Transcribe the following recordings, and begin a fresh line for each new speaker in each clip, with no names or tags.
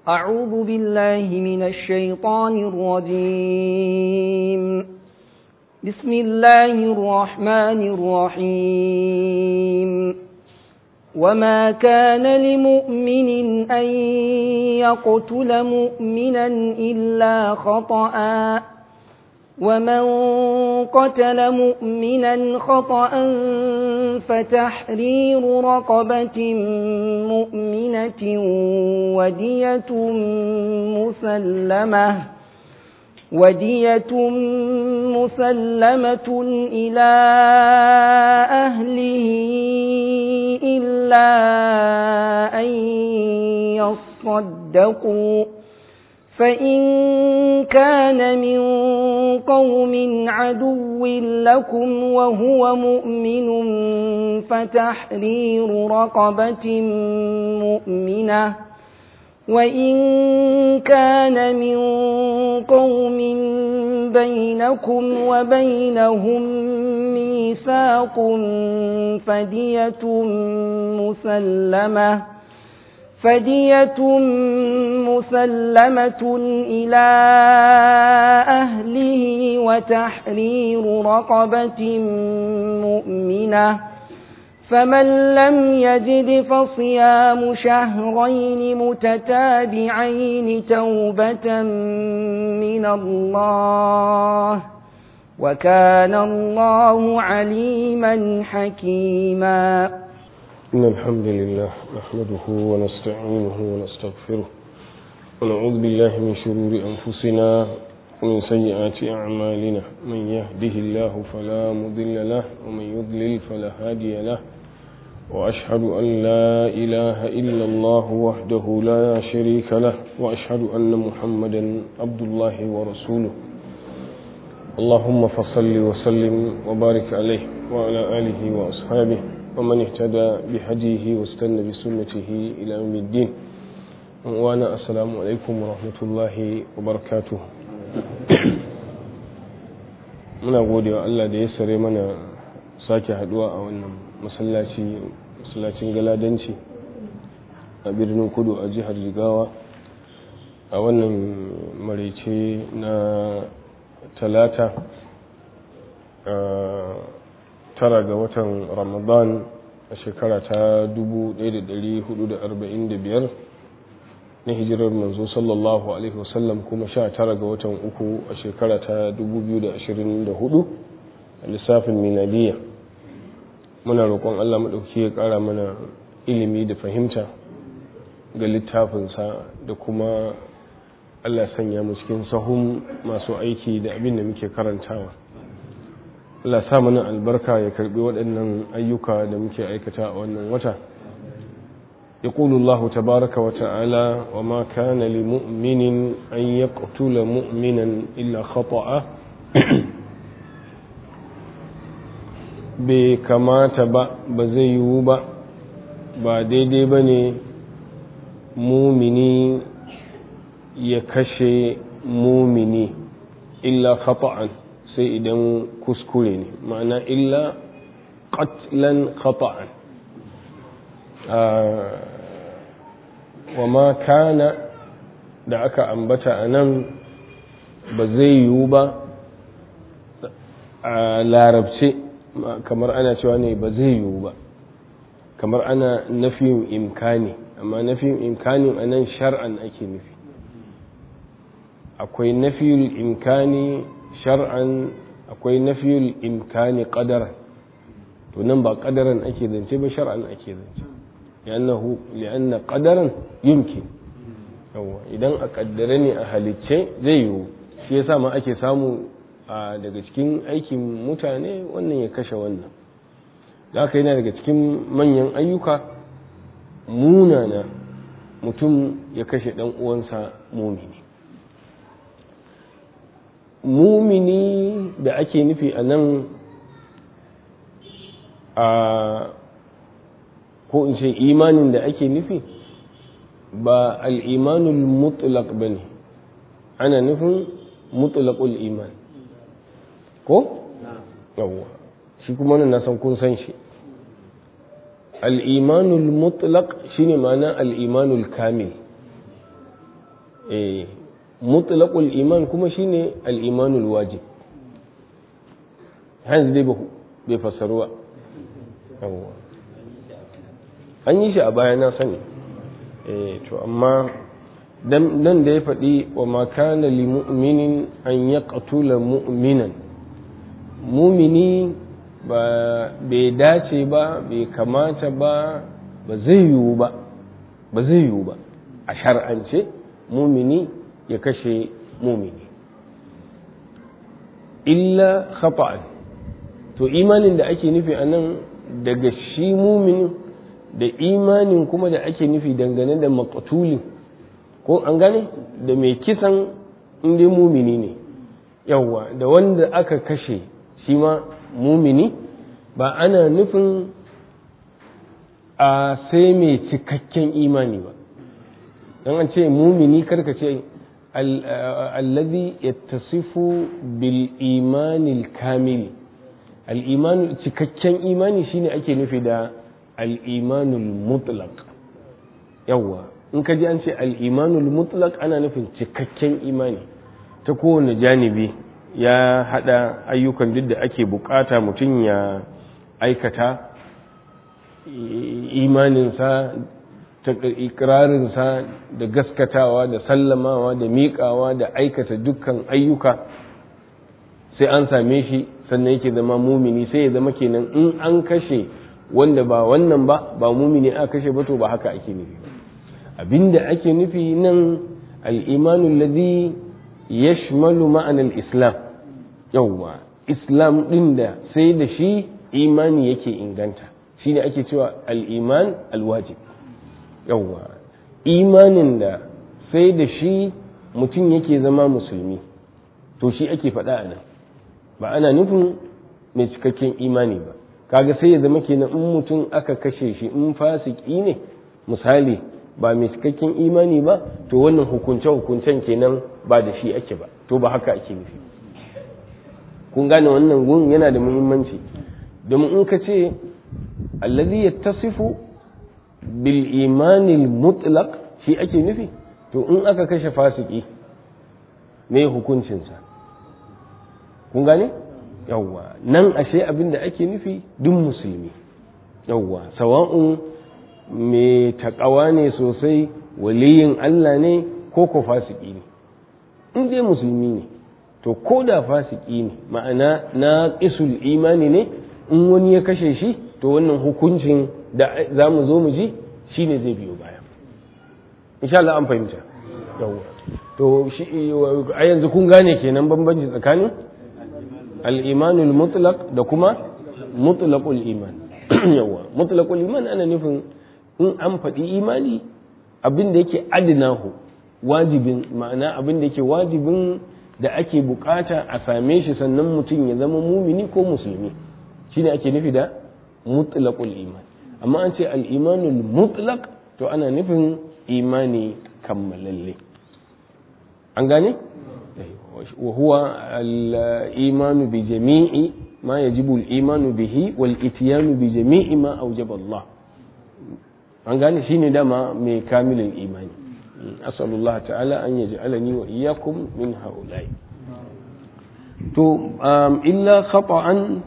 أعوذ بالله من الشيطان الرجيم. بسم الله الرحمن الرحيم. وما كان لمؤمن أن يقتل مؤمنا إلا خطأ، ومن قتل مؤمنا خطأ فتحرير رقبة مؤمنة ودية مسلمة إلى أهله إلا أن يصدقوا، فإن كان من قوم عدو لكم وهو مؤمن فتحرير رقبة مؤمنة، وإن كان من قوم بينكم وبينهم ميثاق فدية مسلمة إلى أهله وتحرير رقبة مؤمنة، فمن لم يجد فصيام شهرين متتابعين توبة من الله، وكان الله عليما حكيما.
إن الحمد لله نحمده ونستعينه ونستغفره ونعوذ بالله من شرور أنفسنا ومن سيئات أعمالنا، من يهده الله فلا مضل له ومن يضلل فلا هادي له، وأشهد أن لا إله إلا الله وحده لا شريك له، وأشهد أن محمدا عبد الله ورسوله. اللهم فصل وسلم وبارك عليه وعلى آله وأصحابه ومن اهتدى بهديه واستنى بسنته إلى يوم الدين. وأنا السلام عليكم ورحمة الله وبركاته. muna gode wa Allah da ya sare mana sake haduwa a wannan masallacin galadanci a birnin Kudu a jihar Jigawa a wannan maraice na talata 9 ga watan Ramadan a shekara ta 1445 na hijirar manzo sallallahu alaihi wasallam, kuma 19 ga watan uku a shekara ta 2024 a lissafin miladiya. Muna roƙon Allah maɗauki ya ƙara mana ilimi da fahimta ga littafinsa, da kuma Allah sanya mu cikin sahun masu aiki da abin da muke karantawa. Allah sa mana albarka ya karbi waɗannan ayyuka da muke aikata a wannan wata. يقول الله تبارك وتعالى وما كان لمؤمن أن يقتل مؤمنا إلا خطأ bai kamata ba zai yiwu ba daidai ba ne mumini ya kashe mumini illa khata'an, sai idan kuskure ne, ma'ana illa qatlan khata'an. wa ma kana da aka ambata a nan ba zai yiwu ba a larabce, kamar ana cewa ne ba zai yiwu ba, kamar ana nafiyin imkani, amma nafiyin imkanin a nan shar'an ake nufi. akwai nafiyul imkani shar'an, akwai nafiyul imkani qadaran. to nan ba qadaran ake zance ba, shar'an ake zance. li'anna qadaran yumkin, yawa idan a kaddare ne a halicce zai yiwu. shi yasa ma ake samu daga cikin aikin mutane wannan ya kashe wannan. da haka yana daga cikin manyan ayyuka munana mutum ya kashe dan uwansa mumini da ake nufi a nan, ko in ce imanin da ake nufi ba al'imanul mutlaq ba ne, ana nufin mutlaqul iman ko? yawwa shi kuma nan na san kun san shi. al'imanul mutlaq shine ma'ana al'imanul kamil, mutlaqul iman kuma shine al-imanul wajib hanzu dai bai fassaruwa yawwa an yi shi a baya na sani to amma dan da ya faɗi wa ma kana li mu'minin an yaqtula mu'minan mumini ba bai dace ba bai kamata ba ba zai yiwu ba a shar'ance mumini ya kashe mumini illa khata'an to imanin da ake nufi a nan daga shi muminin da imanin kuma da ake nufi dangane da maqtulin ko an gane da mai kisan inda mumini ne yawwa da wanda aka kashe shi ma mumini ba ana nufin a sai mai cikakken imani ba don an ce mumini karka ce allazi yattasifu bil imanil kamili al-imanu cikakken imani shine ake nufi da al-imanul mutlaq yawa in ka ji an ce al-imanul mutlaq ana nufin cikakken imani ta kowane janibi ya hada ayyukan duk da ake bukata mutum ya aikata imaninsa ta ikirarinsa da gaskatawa da sallamawa da miƙawa da aikata dukkan ayyuka sai an same shi sannan yake zama mumini sai ya zama kenan in an kashe wanda ba wannan ba mumini aka kashe ba to ba haka ake nufi abinda ake nufi nan al-imanu alladhi yashmalu ma'anar islam yawwa islam din da sai da shi imani yake inganta shine ake cewa al-iman al-wajib yawwa imanin da sai da shi mutum yake zama musulmi to shi ake faɗa a nan ba ana nufin mai cikakken imani ba kaga sai ya zama kenan in mutum aka kashe shi in fasiki ne misali ba mai cikakken imani ba to wannan hukunce-hukuncen kenan ba da shi ake ba to ba haka ake nufi kun gane wannan gun yana da muhimmanci domin in ka ce allazi yattasifu bil imanil mutlaq shi ake nufi to in aka kashe fasiki me hukuncinsa kun gane yawwa nan ashe abin da ake nufi duk musulmi yawwa sawa'un mai taƙawa ne sosai waliyin Allah ne ko fasiki ne in dai musulmi ne to ko da fasiki ne ma'ana na ƙisul imani ne in wani ya kashe shi to wannan hukuncin da za mu zo mu ji shi ne zai biyo baya insha Allah an fahimta yawwa to shi a yanzu kun gane kenan bambanci tsakanin al-imanul mutlaq da kuma mutlaqul iman yawwa mutlaqul iman ana nufin in an faɗi imani abin da yake adinahu wajibin ma'ana abin da yake wajibin da ake bukata a same shi sannan mutum ya zama mumini ko musulmi shine ake nufi da mutlaqul iman amma an ce al-imanul mutlaq to ana nufin imani kammalalle an gane wa huwa al-imanu bi jami'i ma yajibu al-imanu bihi wal ityanu bi jami'i ma awjaba Allah an gane shine dama mai kamilin imani asalullah ta'ala an yaj'alani wa iyyakum min haula'i to illa khata'an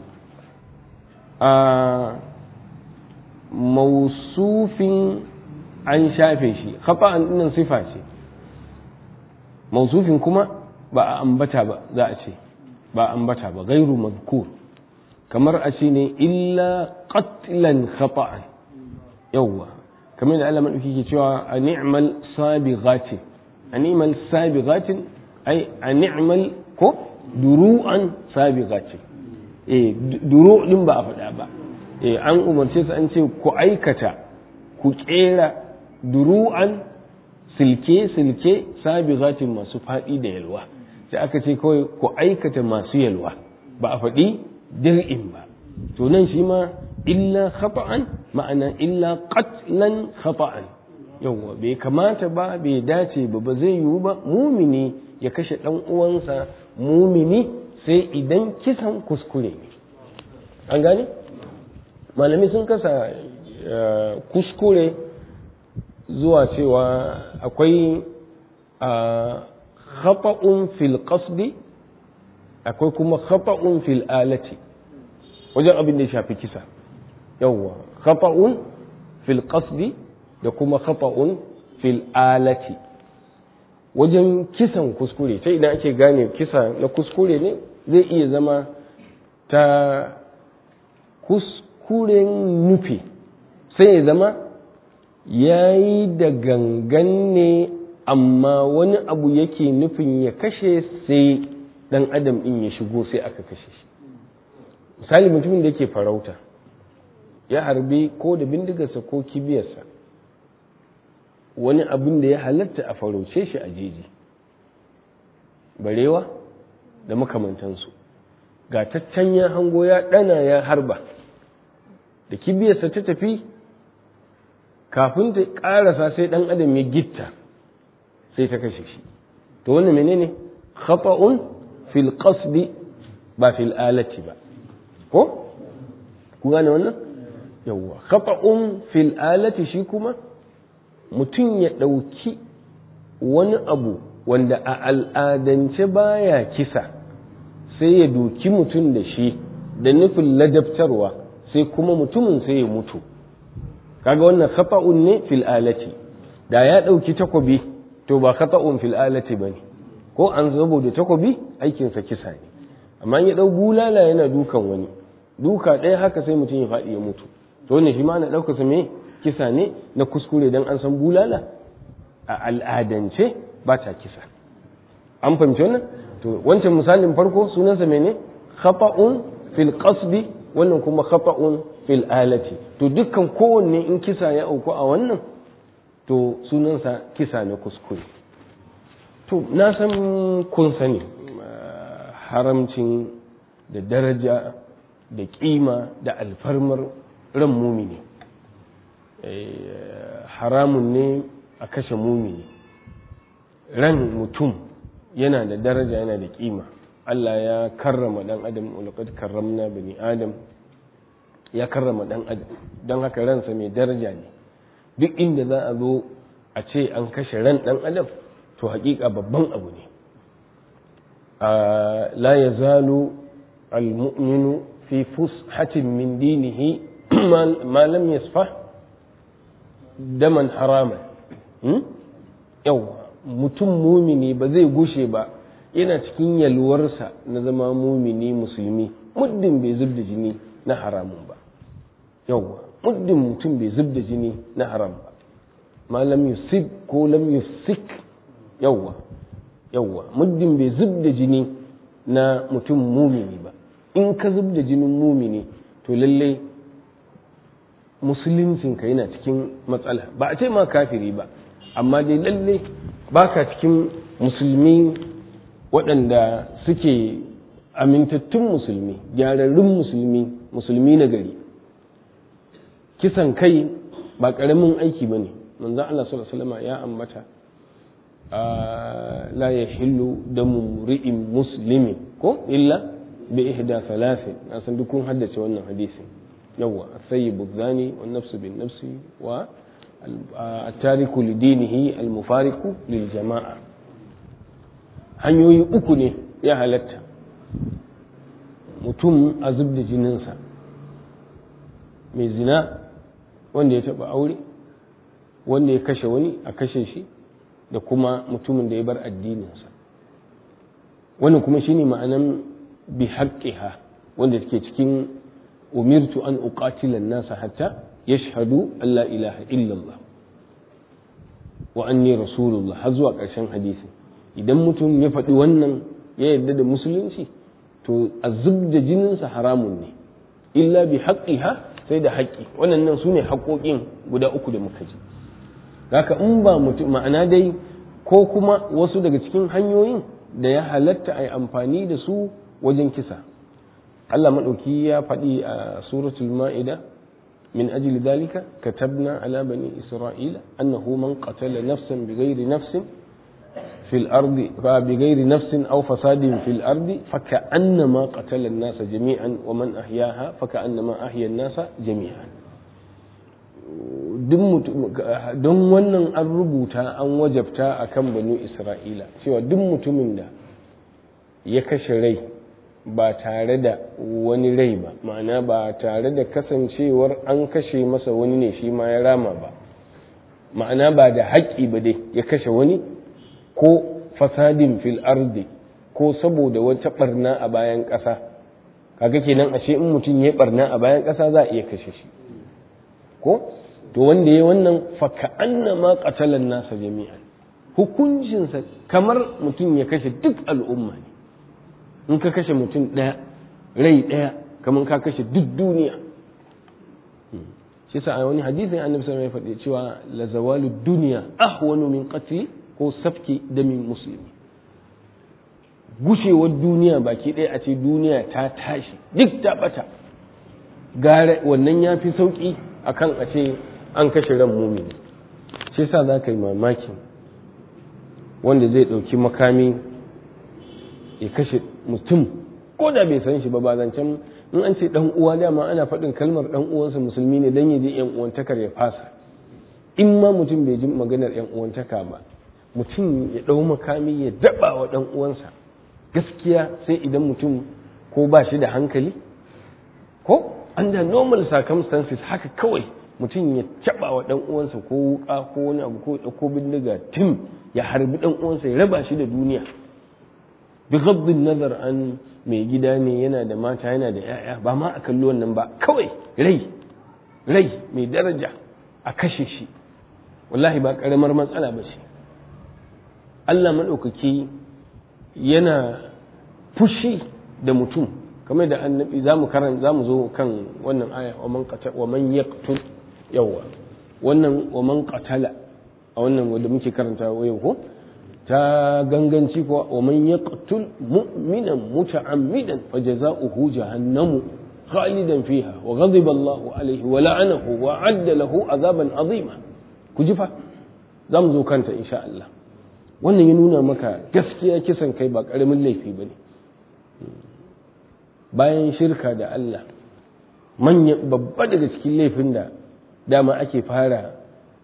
mausufin an shafe shi khata'an dinnan sifa ce mausufin kuma ba a ambata ba za a ce ba a ambata ba gairu mazkur kamar a ce ne illa qatlan khata'an yawwa kamar da Allah madauki ke cewa a ni'mal sabighatin a ni'mal sabighatin ai a ni'mal ko duru'an sabighatin duru din ba a faɗa ba an umarce su an ce ku aikata ku kera duru'an silke sabighatin masu faɗi da yalwa sai aka ce kawai ku aikata masu yalwa ba a faɗi dir'in ba to nan shi ma illa khata'an ma'ana illa qatlan khata'an yawa bai kamata ba bai dace ba zai yiwu ba mumini ya kashe dan uwansa mumini sai idan kisan kuskure ne an gane malami sun kasa kuskure zuwa cewa akwai khata'un fil qasdi akwai kuma khata'un fil alati wajen abin da ya shafi kisa yawwa khata'un fil qasdi da kuma khata'un fil alati wajen kisan kuskure sai idan ake gane kisa na kuskure ne zai iya zama ta kuskuren nufi sai ya zama yayi da gangan ne amma wani abu yake nufin ya kashe sai dan adam din ya shigo sai aka kashe shi misali mutumin da yake farauta ya harbi ko da bindigarsa ko kibiyarsa wani abin da ya halatta a farauce shi a jeji barewa da makamantansu ga taccan ya hango ya dana ya harba da kibiyarsa ta tafi kafin ta karasa sai dan adam ya gitta sai ta kashe shi to wannan menene khata'un fil qasdi ba fil alati ba ko ku gane wannan yawwa khata'un fil alati shi kuma mutum ya ɗauki wani abu wanda a al'adance baya kisa sai ya doki mutum da shi da nufin ladabtarwa sai kuma mutumin sai ya mutu kaga wannan khata'un ne fil alati da ya ɗauki takobi to ba khata'un fil alati bane ko an saboda takobi aikinsa kisa ne amma ya ɗau bulala yana dukan wani duka ɗaya haka sai mutum ya faɗi ya mutu to ne shi ma na ɗauka sa me kisa ne na kuskure dan an san bulala a al'adance ba ta kisa an fahimci wannan to wancan misalin farko sunansa mene khata'un fil qasdi wannan kuma khata'un fil alati to dukkan kowanne in kisa ya auku a wannan to sunansa kisa na kuskure to na san kun sani haramcin da daraja da kima da alfarmar ran mumini haramun ne a kashe mumini ran mutum yana da daraja yana da kima Allah ya karrama dan adam ulqad karramna bani adam ya karrama dan adam dan haka ransa mai daraja ne duk inda za a zo a ce an kashe ran dan adam to hakika babban abu ne la yazalu almu'minu fi fushatin min dinihi ma lam yasfah daman harama yau mutum mumini ba zai gushe ba yana cikin yalwarsa na zama mumini musulmi muddin bai zub da jini na haramun ba yau muddin mutum bai zub da jini na haram ba ma lam yusib ko lam yusik yawwa muddin bai zub da jini na mutum mumini ba in ka zub da jinin mumini to lallai musuluncinka yana cikin matsala ba a ce ma kafiri ba amma dai lalle baka cikin musulmi waɗanda suke amintattun musulmi gyararrun musulmi na gari kisan kai ba ƙaramin aiki ba ne manzan Allah sallallahu alaihi wasallam ya ambata la yahillu damu ri'in muslimin ko illa bi ihda thalathin na san duk kun haddace wannan hadisin yawa sayyibu zani wan nafsu bin nafsi wa at-tariku li dinihi al-mufariqu lil jama'a hanyoyi uku ne ya halatta mutum a zubda jininsa mai zina wanda ya taba aure wanda ya kashe wani a kashe shi da kuma mutumin da ya bar addininsa wannan kuma shine ma'anan bi haqqiha wanda take cikin umirtu an uqatila an-nasa hatta yashhadu an la ilaha illallah wa anni rasulullah har zuwa ƙarshen hadisi idan mutum ya faɗi wannan ya yarda da musulunci to azub da jininsa haramun ne illa bi haqqiha sai da haƙƙi wannan su ne haƙoƙin guda uku da muka ji haka in ba mutum ma'ana dai ko kuma wasu daga cikin hanyoyin da ya halatta a yi amfani da su wajen kisa Allah maɗauki ya faɗi a suratul ma'ida min ajli dalika katabna ala bani isra'ila annahu man qatala nafsan bighairi nafsin fil ardi fa bighairi nafsin aw fasadin fil ardi faka'annama qatala an-nasa jami'an wa man ahyaha faka'annama ahya an-nasa jami'an don wannan an rubuta an wajabta akan banu Isra'ila cewa duk mutumin da ya kashe rai ba tare da wani rai ba, ma'ana ba tare da kasancewar an kashe masa wani ne shi ma ya rama ba, ma'ana ba da haƙƙi ba dai ya kashe wani, ko fasadin fil ardi, ko saboda wata barna a bayan ƙasa. Kaga kenan ashe in mutum ya barna a bayan ƙasa za a iya kashe shi, ko to wanda ya wannan fa ka'annama qatala an-nasa jami'an, hukuncinsa kamar mutum ya kashe duk al'umma ne. In ka kashe mutum ɗaya, rai ɗaya, kamar ka kashe duk duniya. Shi sa a wani hadisin annabi sallallahu alaihi wasallam ya faɗi cewa la zawalu dunya ahwanu min qatli ko safki damin muslimi. Gushewar duniya baki ɗaya a ce duniya ta tashi duk ta bata, gare wannan ya fi sauƙi akan a ce an kashe ran mumini. Shi sa za ka yi mamakin wanda zai ɗauki makami ya kashe mutum ko da bai san shi ba, ba zancen in an ce dan uwa dama ana faɗin kalmar dan uwansa musulmi ne dan ya ji yan uwantakar ya fasa. In ma mutum bai ji maganar yan uwantaka ba, mutum ya ɗau makami ya daba wa dan uwansa, gaskiya sai idan mutum ko ba shi da hankali, ko under normal circumstances haka kawai mutum ya caba wa dan uwansa ko wuka ko wani abu ko ɗauko bindiga tim ya harbi dan uwansa ya raba shi da duniya. Bi ghaddin nazar an mai gida ne, yana da mata, yana da yaya, ba ma a kalli wannan ba, kawai rai mai daraja a kashe shi, wallahi ba karamar matsala ba ce. Allah maɗaukaki yana fushi da mutum, kamar da annabi za mu zo kan wannan aya wa man yaqtul, yawa wannan wa man qatala a wannan wanda muke karanta yau ko ta ganganci ko wa man yaqtul mu'minan muta'ammidan fajaza'uhu jahannamu khalidan fiha wa ghadiba Allahu alayhi wa la'anahu wa 'adda lahu azaban azima. Ku ji fa zamu zo kanta insha Allah. Wannan ya nuna maka gaskiya kisan kai ba karamin laifi bane. Bayan shirka da Allah, babba daga cikin laifin da dama ake fara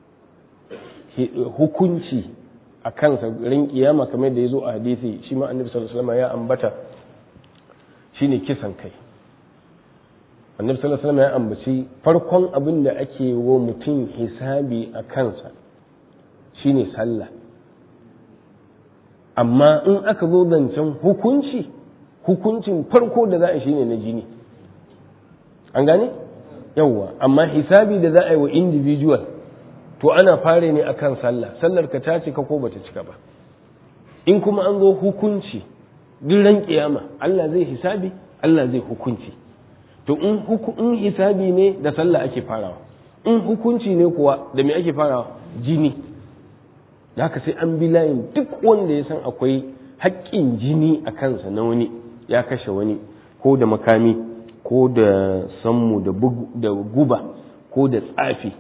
hukunci a kansa ran kiyama kamar da ya zo a hadisi, shi ma annabi sallallahu alaihi wasallam ya ambata, shine kisan kai. Annabi sallallahu alaihi wasallam ya ambaci farkon abin da ake wa mutum hisabi a kansa shine sallah. Amma in aka zo zancen hukuncin farko da za a shine na jini. An gane? Yawwa, amma hisabi da za a yi wa individual to ana fare ne akan sallar ka ta cika ko bata cika ba. In kuma an zo hukunci duk ran kiyama Allah zai hisabi, Allah zai hukunci. To in hisabi ne da sallah ake farawa, in hukunci ne kuwa da me ake farawa? Jini. Da haka sai an bi layin duk wanda ya san akwai haƙƙin jini a kansa na wani, ya kashe wani ko da makami ko da sammu da guba ko da tsafi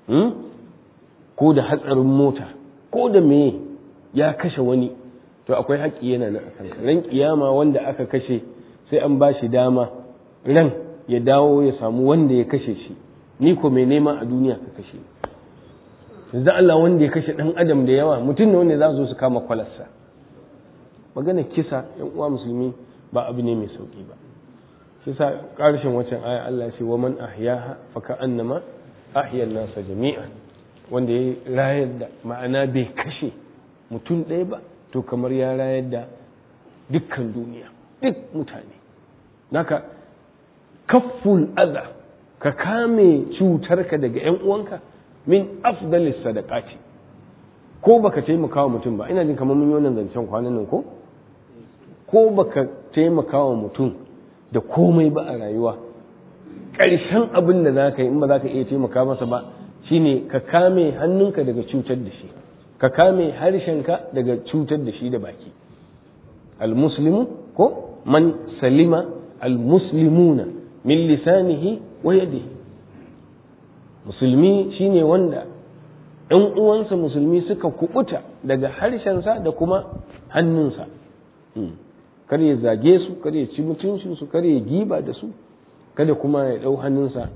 ko da hatsarin mota ko da me ya kashe wani, to akwai haƙƙi yana nan a kansa. Ran kiyama wanda aka kashe sai an ba shi dama ran ya dawo ya samu wanda ya kashe shi. Ni ko mai nema a duniya ka kashe yanzu Allah wanda ya kashe ɗan adam da yawa, mutum ne wanda za su kama kwalarsa. Magana kisa yan uwa musulmi ba abu ne mai sauki ba. shi sa ƙarshen waccan aya Allah ya ce wa man ahyaha fa ka'annama ahya an-nasa jami'an, wanda ya rayar da ma'ana bai kashe mutum ɗaya ba to kamar ya rayar da dukkan duniya, duk mutane. Naka kafful adha, ka kame cutarka daga ƴan uwanka, min afdalis sadaqati. Ko baka taimaka wa mutum ba, ina jin kamar mun yi wannan zancen kwanan nan ko baka taimaka wa mutum da komai ba a rayuwa, ƙarshen abin da za ka yi in ba za ka iya taimaka masa ba shine ka kame hannunka daga cutar da shi, ka kame harshenka daga cutar da shi da baki. Al-muslimu ko man salima al-muslimuna min lisanihi wa yadihi. Musulmi shine wanda ɗan uwansa musulmi suka kubuta daga harshensa da kuma hannunsa. Kar ya zage su, kar ya ci mutuncinsu, kar ya giba da su, kada kuma ya ɗau hannunsa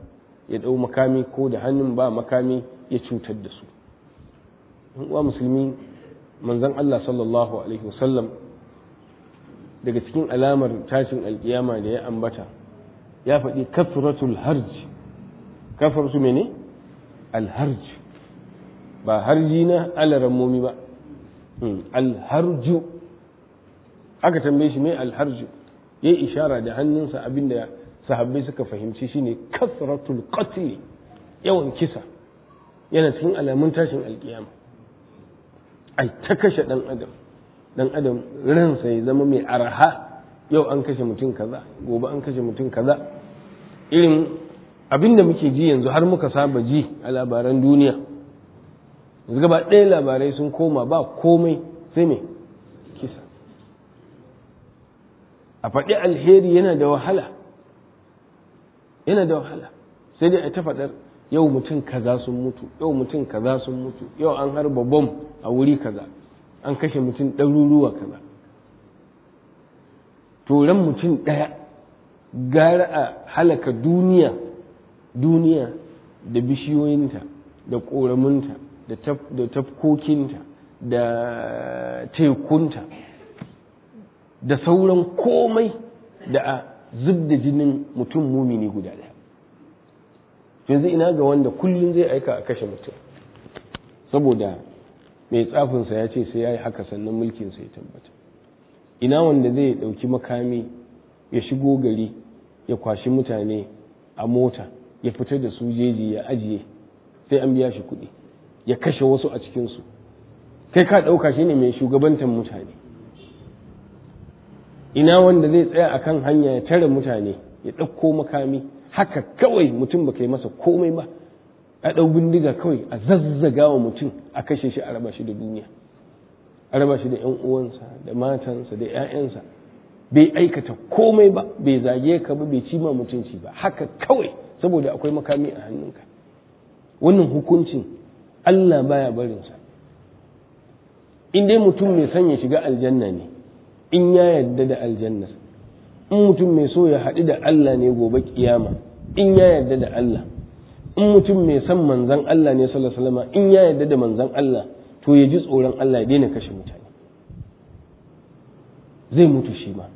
ya ɗau makami ko da hannun ba makami ya cutar da su. uwa musulmi, manzon Allah sallallahu alaihi wasallam daga cikin alamar tashin alkiyama da ya ambata ya faɗi kafratul harj. kafarsu mene? Alharj, ba harji na alarammomi ba, alharju. aka tambaye shi mai alharju, ya yi ishara da hannunsa abinda sahabbai suka fahimci shine kasratul qatl, yawan kisa yana cikin alamun tashin alkiyama. ai ta kashe dan adam ransa ya zama mai araha, yau an kashe mutum kaza, gobe an kashe mutum kaza. irin abinda muke ji yanzu har muka saba ji a labaran duniya, yanzu gaba ɗaya labarai sun koma ba komai sai mai kisa. a faɗi alheri yana da wahala, sai dai a ta faɗar yau mutum kaza sun mutu, yau mutum kaza sun mutu, yau an harba bom a wuri kaza, an kashe mutum ɗaruruwa kaza. turan mutum ɗaya gara a halaka duniya da bishiyoyinta da ƙoramunta da tafkokinta da tekunta da sauran komai da a zub da jinin mutum mumini guda ɗaya. yanzu ina ga wanda kullum zai aika a kashe mutum saboda mai tsafinsa ya ce sai ya yi haka sannan mulkinsa ya tabbata. ina wanda zai ɗauki makami ya shigo gari ya kwashi mutane a mota ya fitar da su jeji ya ajiye sai an biya shi kuɗi ya kashe wasu a cikinsu, kai ka ɗauka shi ne mai shugabantar mutane. ina wanda zai tsaya a kan hanya ya tare mutane ya ɗauko makami haka kawai mutum ba kai masa komai ba, a ɗau bindiga kawai a zazzaga wa mutum a kashe shi a raba shi da duniya, a raba shi da 'yan uwansa da matansa da 'ya'yansa, bai aikata komai ba, bai zage ka ba, bai cima mutunci ba, haka kawai saboda akwai makami a hannunka. wannan hukuncin Allah baya barinsa. in dai mutum mai son ya shiga aljanna ne, in ya yarda da aljannar, in mutum mai so ya haɗu da Allah ne gobe kiyama, in ya yarda da Allah, in mutum mai son manzan Allah ne sallallahu alaihi wasallam, in ya yarda da manzan Allah, to ya ji tsoron Allah ya daina kashe mutane. zai mutu shi ma,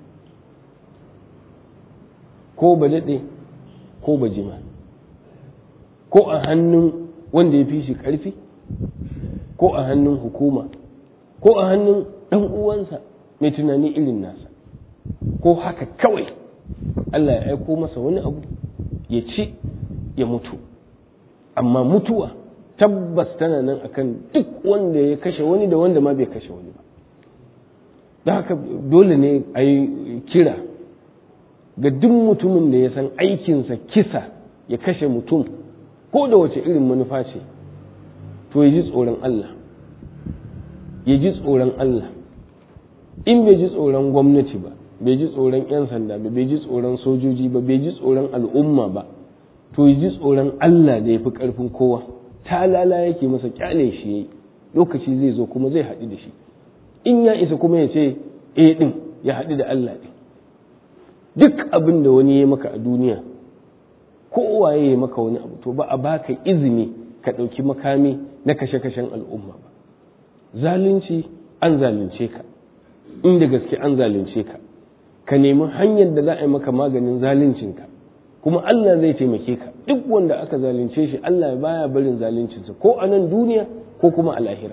ko ba daɗe ko ba jima, ko a hannun wanda ya fi shi ƙarfi, ko a hannun hukuma, ko a hannun ɗan uwansa mai tunani irin nasa, ko haka kawai Allah ya aiko masa wani abu ya ci ya mutu. amma mutuwa tabbas tana nan akan duk wanda ya kashe wani da wanda ma bai kashe wani ba. da haka dole ne a yi kira ga duk mutumin da ya san aikinsa kisa ya kashe mutum ko da wace irin manufa ce, to ya ji tsoron Allah, ya ji tsoron Allah. in bai ji tsoron gwamnati ba, bai ji tsoron 'yan sanda ba, bai ji tsoron sojoji ba, bai ji tsoron al'umma ba, to ya ji tsoron Allah da ya fi ƙarfin kowa. talala yake masa kyale shi yayi, lokaci zai zo kuma zai haɗu da shi. in ya isa kuma ya ce ɗin ya haɗu da Allah ɗin. duk abin da wani ya maka a duniya, kowaye ya maka wani abu, to ba a baka izini ka ɗauki makami na kashe-kashen al'umma ba. zalunci an zalunce ka, inda gaske an zalunce ka, ka nemi hanyar da za a yi maka maganin zaluncinka, kuma Allah zai taimake ka. duk wanda aka zalunce shi Allah baya barin zaluncinsa, ko a nan duniya ko kuma a lahira.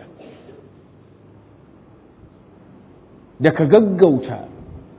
da ka gaggauta,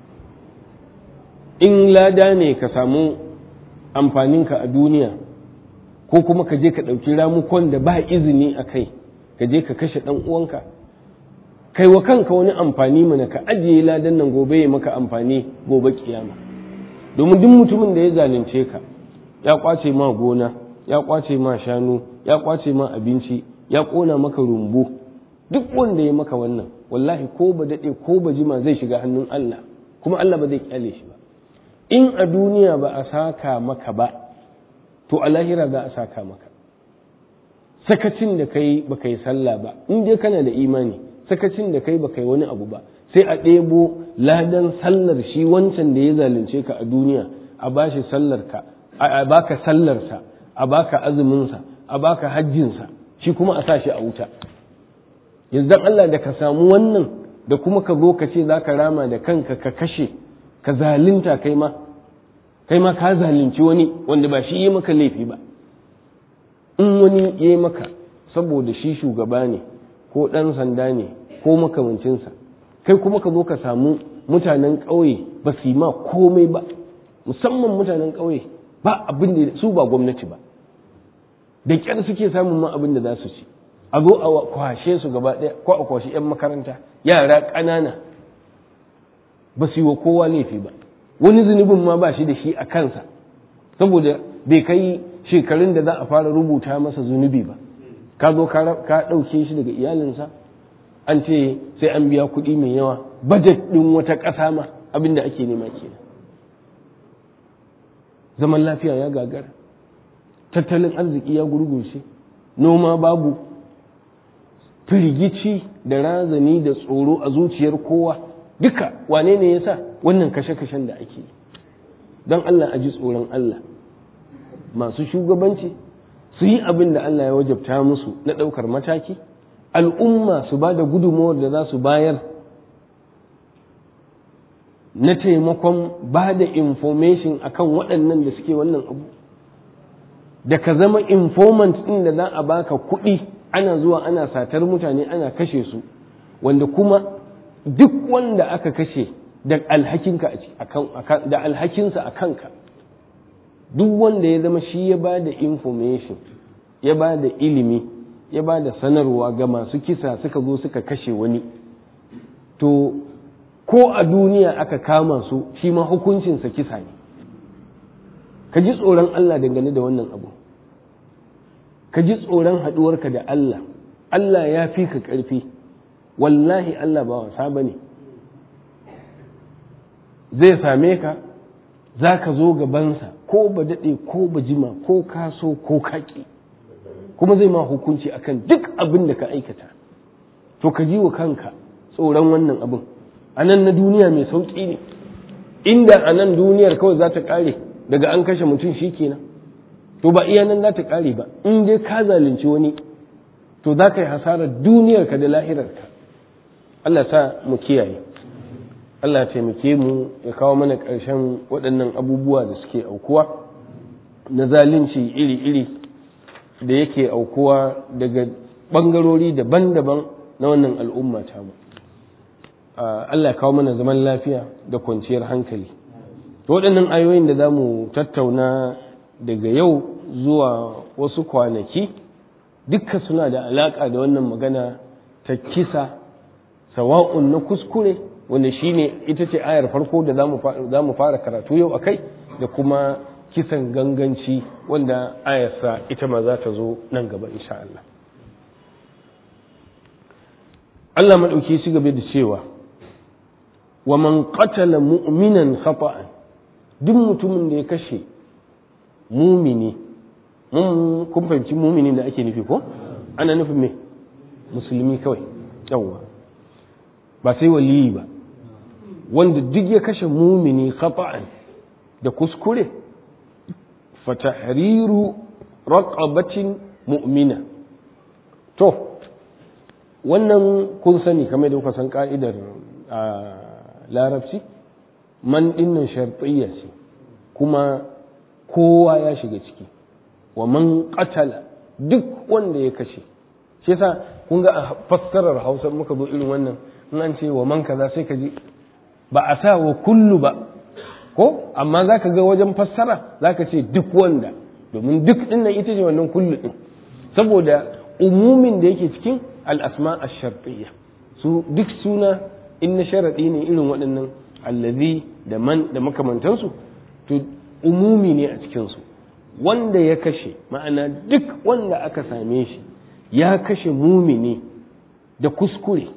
in lada ne ka samu amfaninka a duniya, ko kuma ka je ka ɗauki ramukon da ba izini a kai, ka je ka kashe ɗan uwanka, kai wa kanka wani amfani mana, ka ajiye ladan nan gobe ya maka amfani gobe kiyama. domin duk mutumin da ya zalunce ka, ya kwace ma gona, ya kwace ma shanu, ya kwace ma abinci, ya kona maka rumbu, duk wanda ya maka wannan wallahi ko ba daɗe ko ba jima zai shiga hannun Allah, kuma Allah ba zai kyale shi ba. in a duniya ba a saka maka ba, to a lahira za a saka maka. sakacin da kai ba kai sallah ba, in dai kana da imani, sakacin da kai ba kai wani abu ba, sai a ɗebo ladan sallar shi wancan da ya zalunce ka a duniya, a bashi sallar ka, a baka sallarsa, a baka azuminsa a baka hajjinsa shi kuma a sa shi a wuta. yanzu dan Allah da ka samu wannan da kuma ka zo ka ce za ka rama da kanka ka kashe ka zalunta kai ma ka zalunci wani wanda ba shi yi maka laifi ba. in wani ya yi maka saboda shi shugaba ne ko ɗan sanda ne ko makamancinsa, kai kuma ka zo ka samu mutanen ƙauye ba su yi ma komai ba, musamman mutanen ƙauye ba abin da su ba gwamnati ba, da ƙyar suke samun ma abin da za su ci, a zo a kwashe su gaba ɗaya ko a kwashe 'yan makaranta yara ƙanana ba su yi wa kowa laifi ba, wani zunubin ma ba shi da shi a kansa saboda bai kai shekarun da za a fara rubuta masa zunubi ba. Ka zo ka ɗauke shi daga iyalinsa an ce sai an biya kuɗi mai yawa, bajet ɗin wata ƙasa ma abin da ake nema kenan. Zaman lafiya ya gagara, tattalin arziki ya gurgushe, noma babu, firgici da razani da tsoro a zuciyar kowa, duka wane ne ya sa wannan kashe-kashen da ake yi? Don Allah a ji tsoron Allah, masu shugabanci su yi abin da Allah ya wajabta musu na ɗaukar mataki, al'umma su ba da gudunmawar da za su bayar na taimakon ba da information akan waɗannan da suke wannan abu, da ka zama informant ɗin da za a baka kuɗi ana zuwa ana satar mutane ana kashe su, wanda kuma duk wanda aka kashe da alhakinsa a kanka, duk wanda ya zama shi ya ba da information, ya ba da ilimi, ya ba da sanarwa ga masu kisa suka zo suka kashe wani, to ko a duniya aka kama su shi ma hukuncinsa kisa ne. Ka ji tsoron Allah dangane da wannan abu, ka ji tsoron haɗuwarka da Allah. Allah ya fi ka ƙarfi, wallahi Allah ba wasa ba ne, zai same ka, za ka zo gabansa ko ba daɗe ko ba jima ko kaso ko kaƙi, kuma zai ma hukunci akan duk abin da ka aikata. To ka ji wa kanka tsoron wannan abin. A nan na duniya mai sauƙi ne, inda a nan duniyar kawai za ta ƙare daga an kashe mutum shi kenan, to ba iya nan za ta ƙare ba. In dai ka zalunci wani, to za ka yi hasarar duniyarka da lahirarka. Allah sa mu kiyaye, Allah ya taimake mu ya kawo mana ƙarshen waɗannan abubuwa da suke aukuwa na zalunci iri-iri da yake aukuwa daga ɓangarori daban-daban na wannan al'umma ta mu. Allah ya kawo mana zaman lafiya da kwanciyar hankali. Waɗannan ayoyin da za mu tattauna daga yau zuwa wasu kwanaki dukka suna da alaƙa da wannan magana ta kisa, sawa'un na kuskure wanda shine ita ce ayar farko da za mu fara karatu yau a kai, da kuma kisan ganganci wanda ayarsa ita ma za ta zo nan gaba insha Allah. Allah maɗauki shi gaba da cewa wa man qatala mu'minan khata'an, duk mutumin da ya kashe mumini, kun fahimci mumini da ake nufi ko? Ana nufin me? Musulmi kawai, yawwa, ba sai waliyi ba. Wanda duk ya kashe mumini khata'an da kuskure, fa tahriru raqabatin mu'mina. To wannan kun sani kamar da kuka san ka'idar larabci, man dinnan shartiyya ce, kuma kowa ya shiga ciki. Wa man qatala, duk wanda ya kashe. Shi yasa kun ga a fassarar Hausa muka zo irin wannan, in an ce wa man kaza sai ka ji ba a sa wa kullu ba ko, amma zaka ga wajen fassara zaka ce duk wanda, domin duk din nan ita ce wannan kullu din, saboda umumin da yake cikin al-asma ash-shartiyya. Su duk suna in na sharadi ne irin waɗannan allazi da man da makamantansu, to umumi ne a cikin su. Wanda ya kashe, ma'ana duk wanda aka same shi ya kashe mumini da kuskure,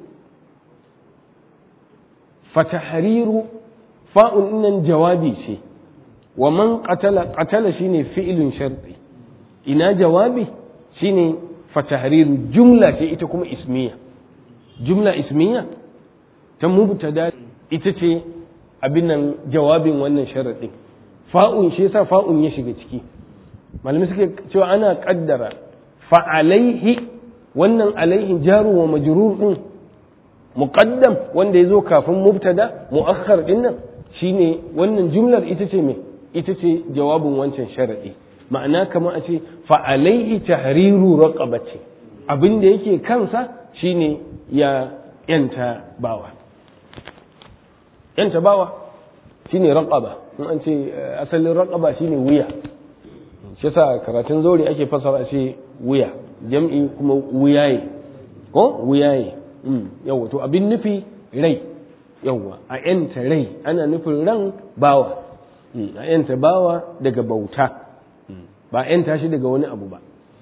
fatahriru fa'un nan jawabi ce, wa man qatala shine fi'ilun sharti, ina jawabi shine fatahriru, jumla ce ita kuma ismiya. Jumla ismiya ta mubtada ita ce abin nan jawabin wannan sharadin. Fa'un shi yasa fa'un ya shiga ciki, malamai suke cewa ana kaddara fa alaihi, wannan alaihi jaru wa majrur din muqaddam wanda yazo kafin mubtada muakhar din nan shine wannan jumlar ita ce me, ita ce jawabin wancan sharadi. ma'ana kamar a ce fa alaihi tahriru raqabati, abin da yake kansa shine ya yanta bawa. yanta bawa shine raqaba, in an ce asalin raqaba shine wuya, shi yasa karatun zauri ake fasara shi wuya, jam'i kuma wuyaye ko wuyaye. yawa to abin nufi rai, yawa a yanta rai ana nufin ran bawa, a yanta bawa daga bauta, ba yanta shi daga wani abu ba.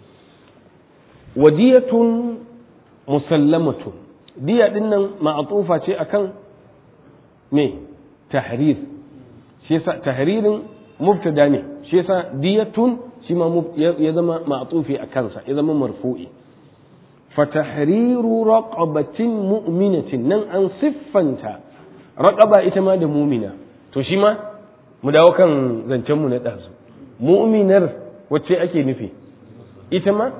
wadiyatun musallamatun, diya din nan ma'atufa ce akan me tahrir, shi yasa tahririn mubtada ne, shi yasa diyatun shi ma ya zama ma'tufi a kansa, ya zama marfu'i. fa tahriru raqabatin mu'minatin, nan an siffanta raqaba ita ma da mu'mina. to shi ma mu dawo kan zancen mu na dazu, mu'minar wacce ake nufi? ita ma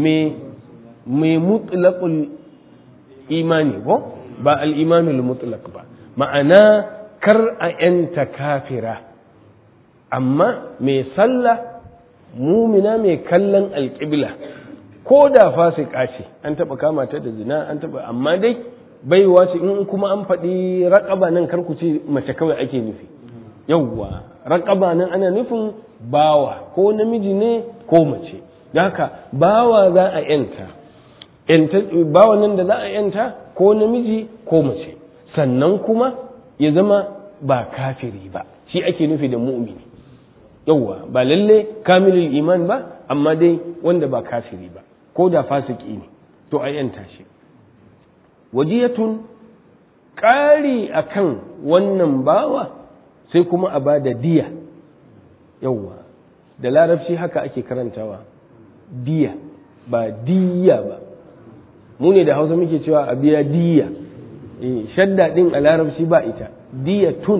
me mutlaqul imani ko ba al-imanul mutlaq ba, ma'ana kar a yanta kafira, amma mai sallah mumina mai kallon alƙibla, ko da fasika ce an taɓa kama ta da zina an taɓa, amma dai baiwa ce. in kuma an faɗi raƙaba nan kar ku ce mace kawai ake nufi, yawwa raƙaba nan ana nufin bawa, ko namiji ne ko mace. da haka bawa za a yanta, bawa nan da za a yanta ko namiji ko mace, sannan kuma ya zama ba kafiri ba, shi ake nufi da mu'mini. yawwa ba lalle kamilul iman ba, amma dai wanda ba kafiri ba, ko da fasiki ne to a yanta shi. wajiyatun, ƙari akan wannan bawa sai kuma a bada diya. yawwa da larabci haka ake karantawa, diya ba diya ba. mu ne da Hausa muke cewa a biya diya, shadda din a larabci ba ita, diyatun.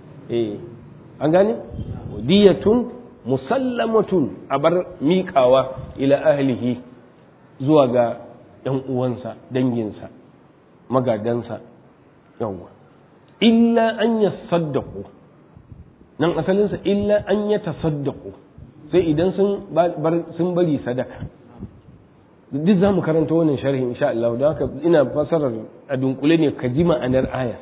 an gane? diyatun musallamatun, a bar miƙawa ila ahlihi zuwa ga ‘yan uwansa, danginsa, magadansa. yawwa illa an ya saddaku, nan asalinsa illa an ya tasaddaku, sai idan sun bari sadaka. duk za mu karanta wannan sharhi insha Allah, da haka ina fasarar a dunkule ne ka ji ma'anar aya.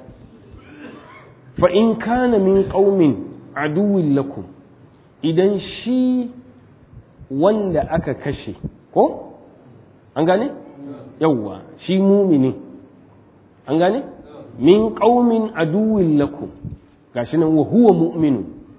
fa in kana min qaumin aduwwin lakum, idan shi wanda aka kashe, ko an gane? yawwa shi mumini, an gane? min qaumin aduwwin lakum, gashi nan wa huwa mu'minu,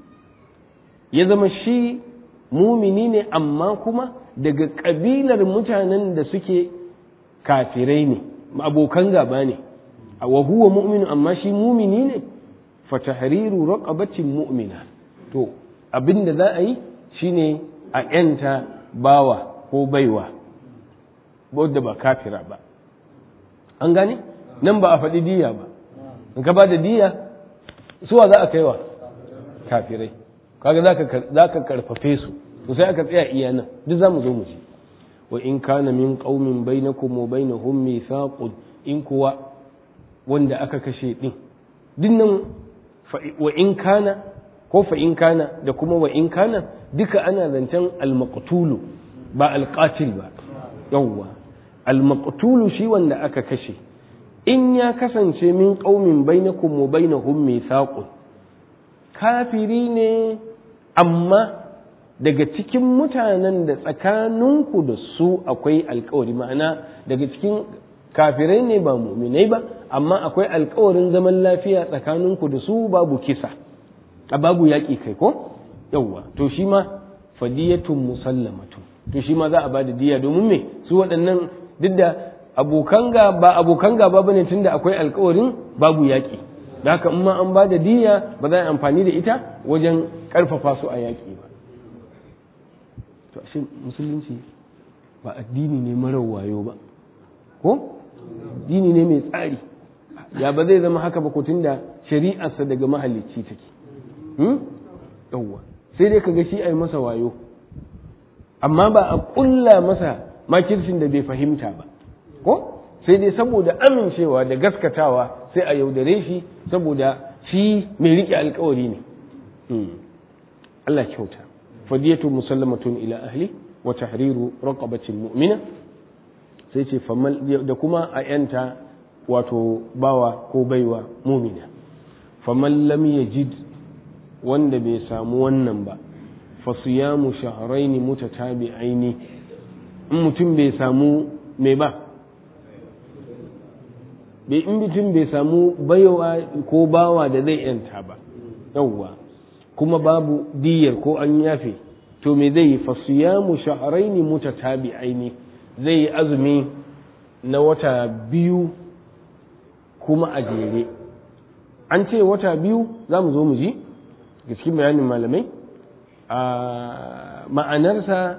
ya zama shi mumini ne amma kuma daga kabilar mutanen da suke kafirai ne, abokan gaba ne. wa huwa mu'minu, amma shi mumini ne. fa tahriru raqabatin mu'mina, to abinda za a yi shine a yanta bawa ko baiwa wadda ba kafira ba. an gane? nan ba a faɗi diya ba, in ka ba da diya suwa za a kaiwa? kafirai. kaga za ka karfafe su, to sai aka tsaya iya nan, duk za mu zo mu ci. wa in kana min qaumin bainakum wa bainahum mithaqun, in kuwa wanda aka kashe din dinnan wa in kana ko fa in kana da kuma wa in kana duka ana zancen al-maqtulu ba al-qatil ba. yawwa al-maqtulu shi wanda aka kashe, in ya kasance min qaumin bainakum wa bainahum mithaqun, kafiri ne amma daga cikin mutanen da tsakaninku da su akwai alkawari, ma'ana daga cikin kafirai ne ba mu'minai ba, amma akwai alkawarin zaman lafiya tsakaninku da su, babu kisa, a babu yaƙi kai ko? yawwa to shi ma fadiyatun musallamatu, to shi ma za a bada diya, domin me su waɗannan duk da ba abokan gaba bane, tunda akwai alkawarin babu yaƙi, da haka in ma an bada diya ba za a amfani da ita wajen ƙarfafa su a yaƙi ba. to ashe musulunci ba addini ne marar wayo ba, ko addini ne mai tsari. ya ba zai zama haka ba ko, tunda shari'arsa daga mahalicci take. yawwa sai dai kaga shi ai masa wayo, amma ba a ƙulla masa makircin da bai fahimta ba ko sai dai saboda amincewa da gaskatawa sai a yaudare shi saboda shi mai riƙe alƙawari ne. Allah kyauta. Fadiyatu musallamatun ila ahli wa tahriru raqabatin mu'mina, sai ce da kuma a yanta wato bawa ko baiwa mu'mina. Faman lam yajid, wanda bai samu wannan ba, fa siyamu shahrayn mutatabi'aini, in mutum bai samu me ba, in mutum bai samu baiwa ko bawa da zai yanta ba, yawwa, kuma babu diyar ko an yafe, to me zai yi? Fa siyamu shahrayn mutatabi'aini, zai yi azumi na wata biyu kuma a jere. An ce wata biyu, za mu zo mu ji ga cikin bayanin malamai, ma'anarsa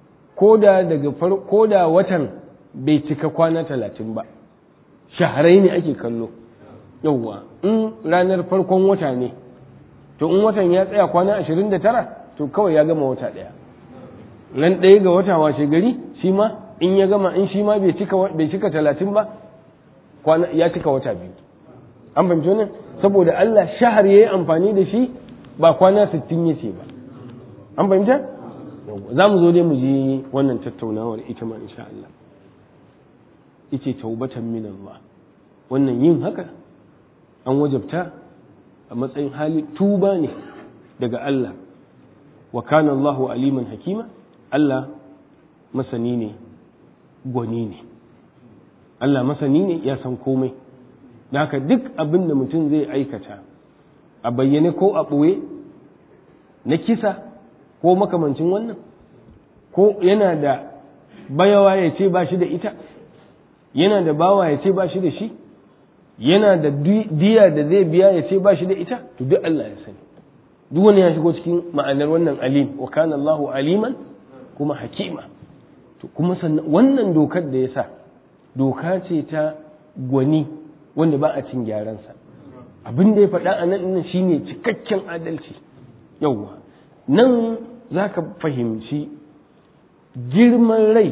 koda watan bai cika kwana 30 ba, shaharai ne ake kallo. Yauwa, in ranar farkon wata ne, to in watan ya tsaya kwana 29, to kawai ya gama wata ɗaya. Ran ɗaya ga wata washe gari, shi ma in ya gama, in shi ma bai cika 30 ba, ya cika wata biyu. An fahimci wannan? Saboda Allah shahar ya yi amfani da shi ba kwana 60 yace ba. An fahimta? Za mu zo dai mu ji wannan tattaunawar ita ma insha Allah. Ice taubatan min Allah. Wannan yin haka an wajabta a matsayin hali tuba ne daga Allah. Wa kana Allahu aliman hakima. Allah masani ne, gwani ne. Allah masani ne, ya san komai. Da haka duk abin da mutum zai aikata a bayyane ko a ɓoye na kisa ko makamancin wannan, ko yana da bayawa ya ce ba shi da ita, yana da bawa ya ce ba shi da shi, yana da diya da zai biya ya ce ba shi da ita, to duk Allah ya sani. Duk wani ya shigo cikin ma'anar wannan alim, wa kana Allahu aliman kuma hakima. To kuma sannan wannan dokar da ya sa doka ce ta gwani wanda ba a cin gyaransa. Abin da ya faɗa a nan shine cikakken adalci. Yawwa, nan za ka fahimci girman rai.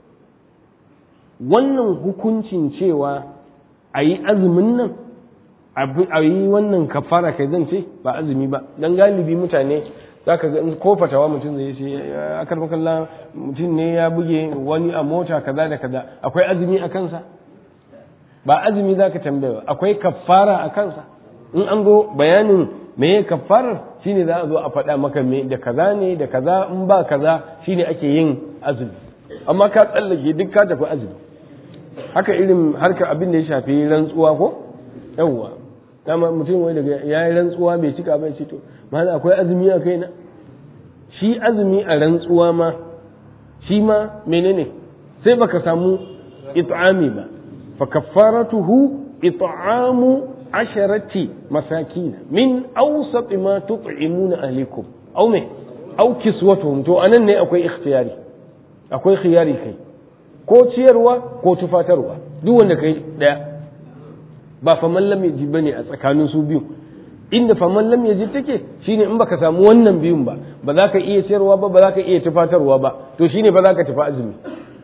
Wannan hukuncin cewa a yi azumin nan, a yi wannan kafara kai zan ce ba azumi ba, don galibi mutane za ka ga ko fatawa mutum zai ce a karmakalla mutum ne ya buge wani a mota kaza da kaza, akwai azumi a kansa? Ba azumi za ka tambaya, akwai kafara a kansa. In an go bayanin meye kafarar, shine za a zo a faɗa maka me da kaza ne da kaza, in ba kaza shine ake yin azumi. Amma ka tsallake duk ka tafi azumi. Haka irin harkar abin da ya shafi rantsuwa ko? Yawwa. Dama mutum wai daga ya yi rantsuwa bai cika bai ce to, mana akwai azumi a kaina? Shi azumi a rantsuwa ma, shi ma menene? Sai baka samu it'ami ba. Fa kaffaratuhu it'amu 10 masakin min awsat ma tut'imuna ahlikum aw me aw kiswatuhum. To anan ne akwai ikhtiyari, akwai khiyari kai, ko ciyarwa ko tufatarwa, duk wanda kai daya. Ba faman lam yajid bane a tsakanin su biyu. Inda faman lam yajid take shine in baka samu wannan biyun ba, ba za ka iya ciyarwa ba, ba za ka iya tufatarwa ba, to shine ba za ka tafi azumi.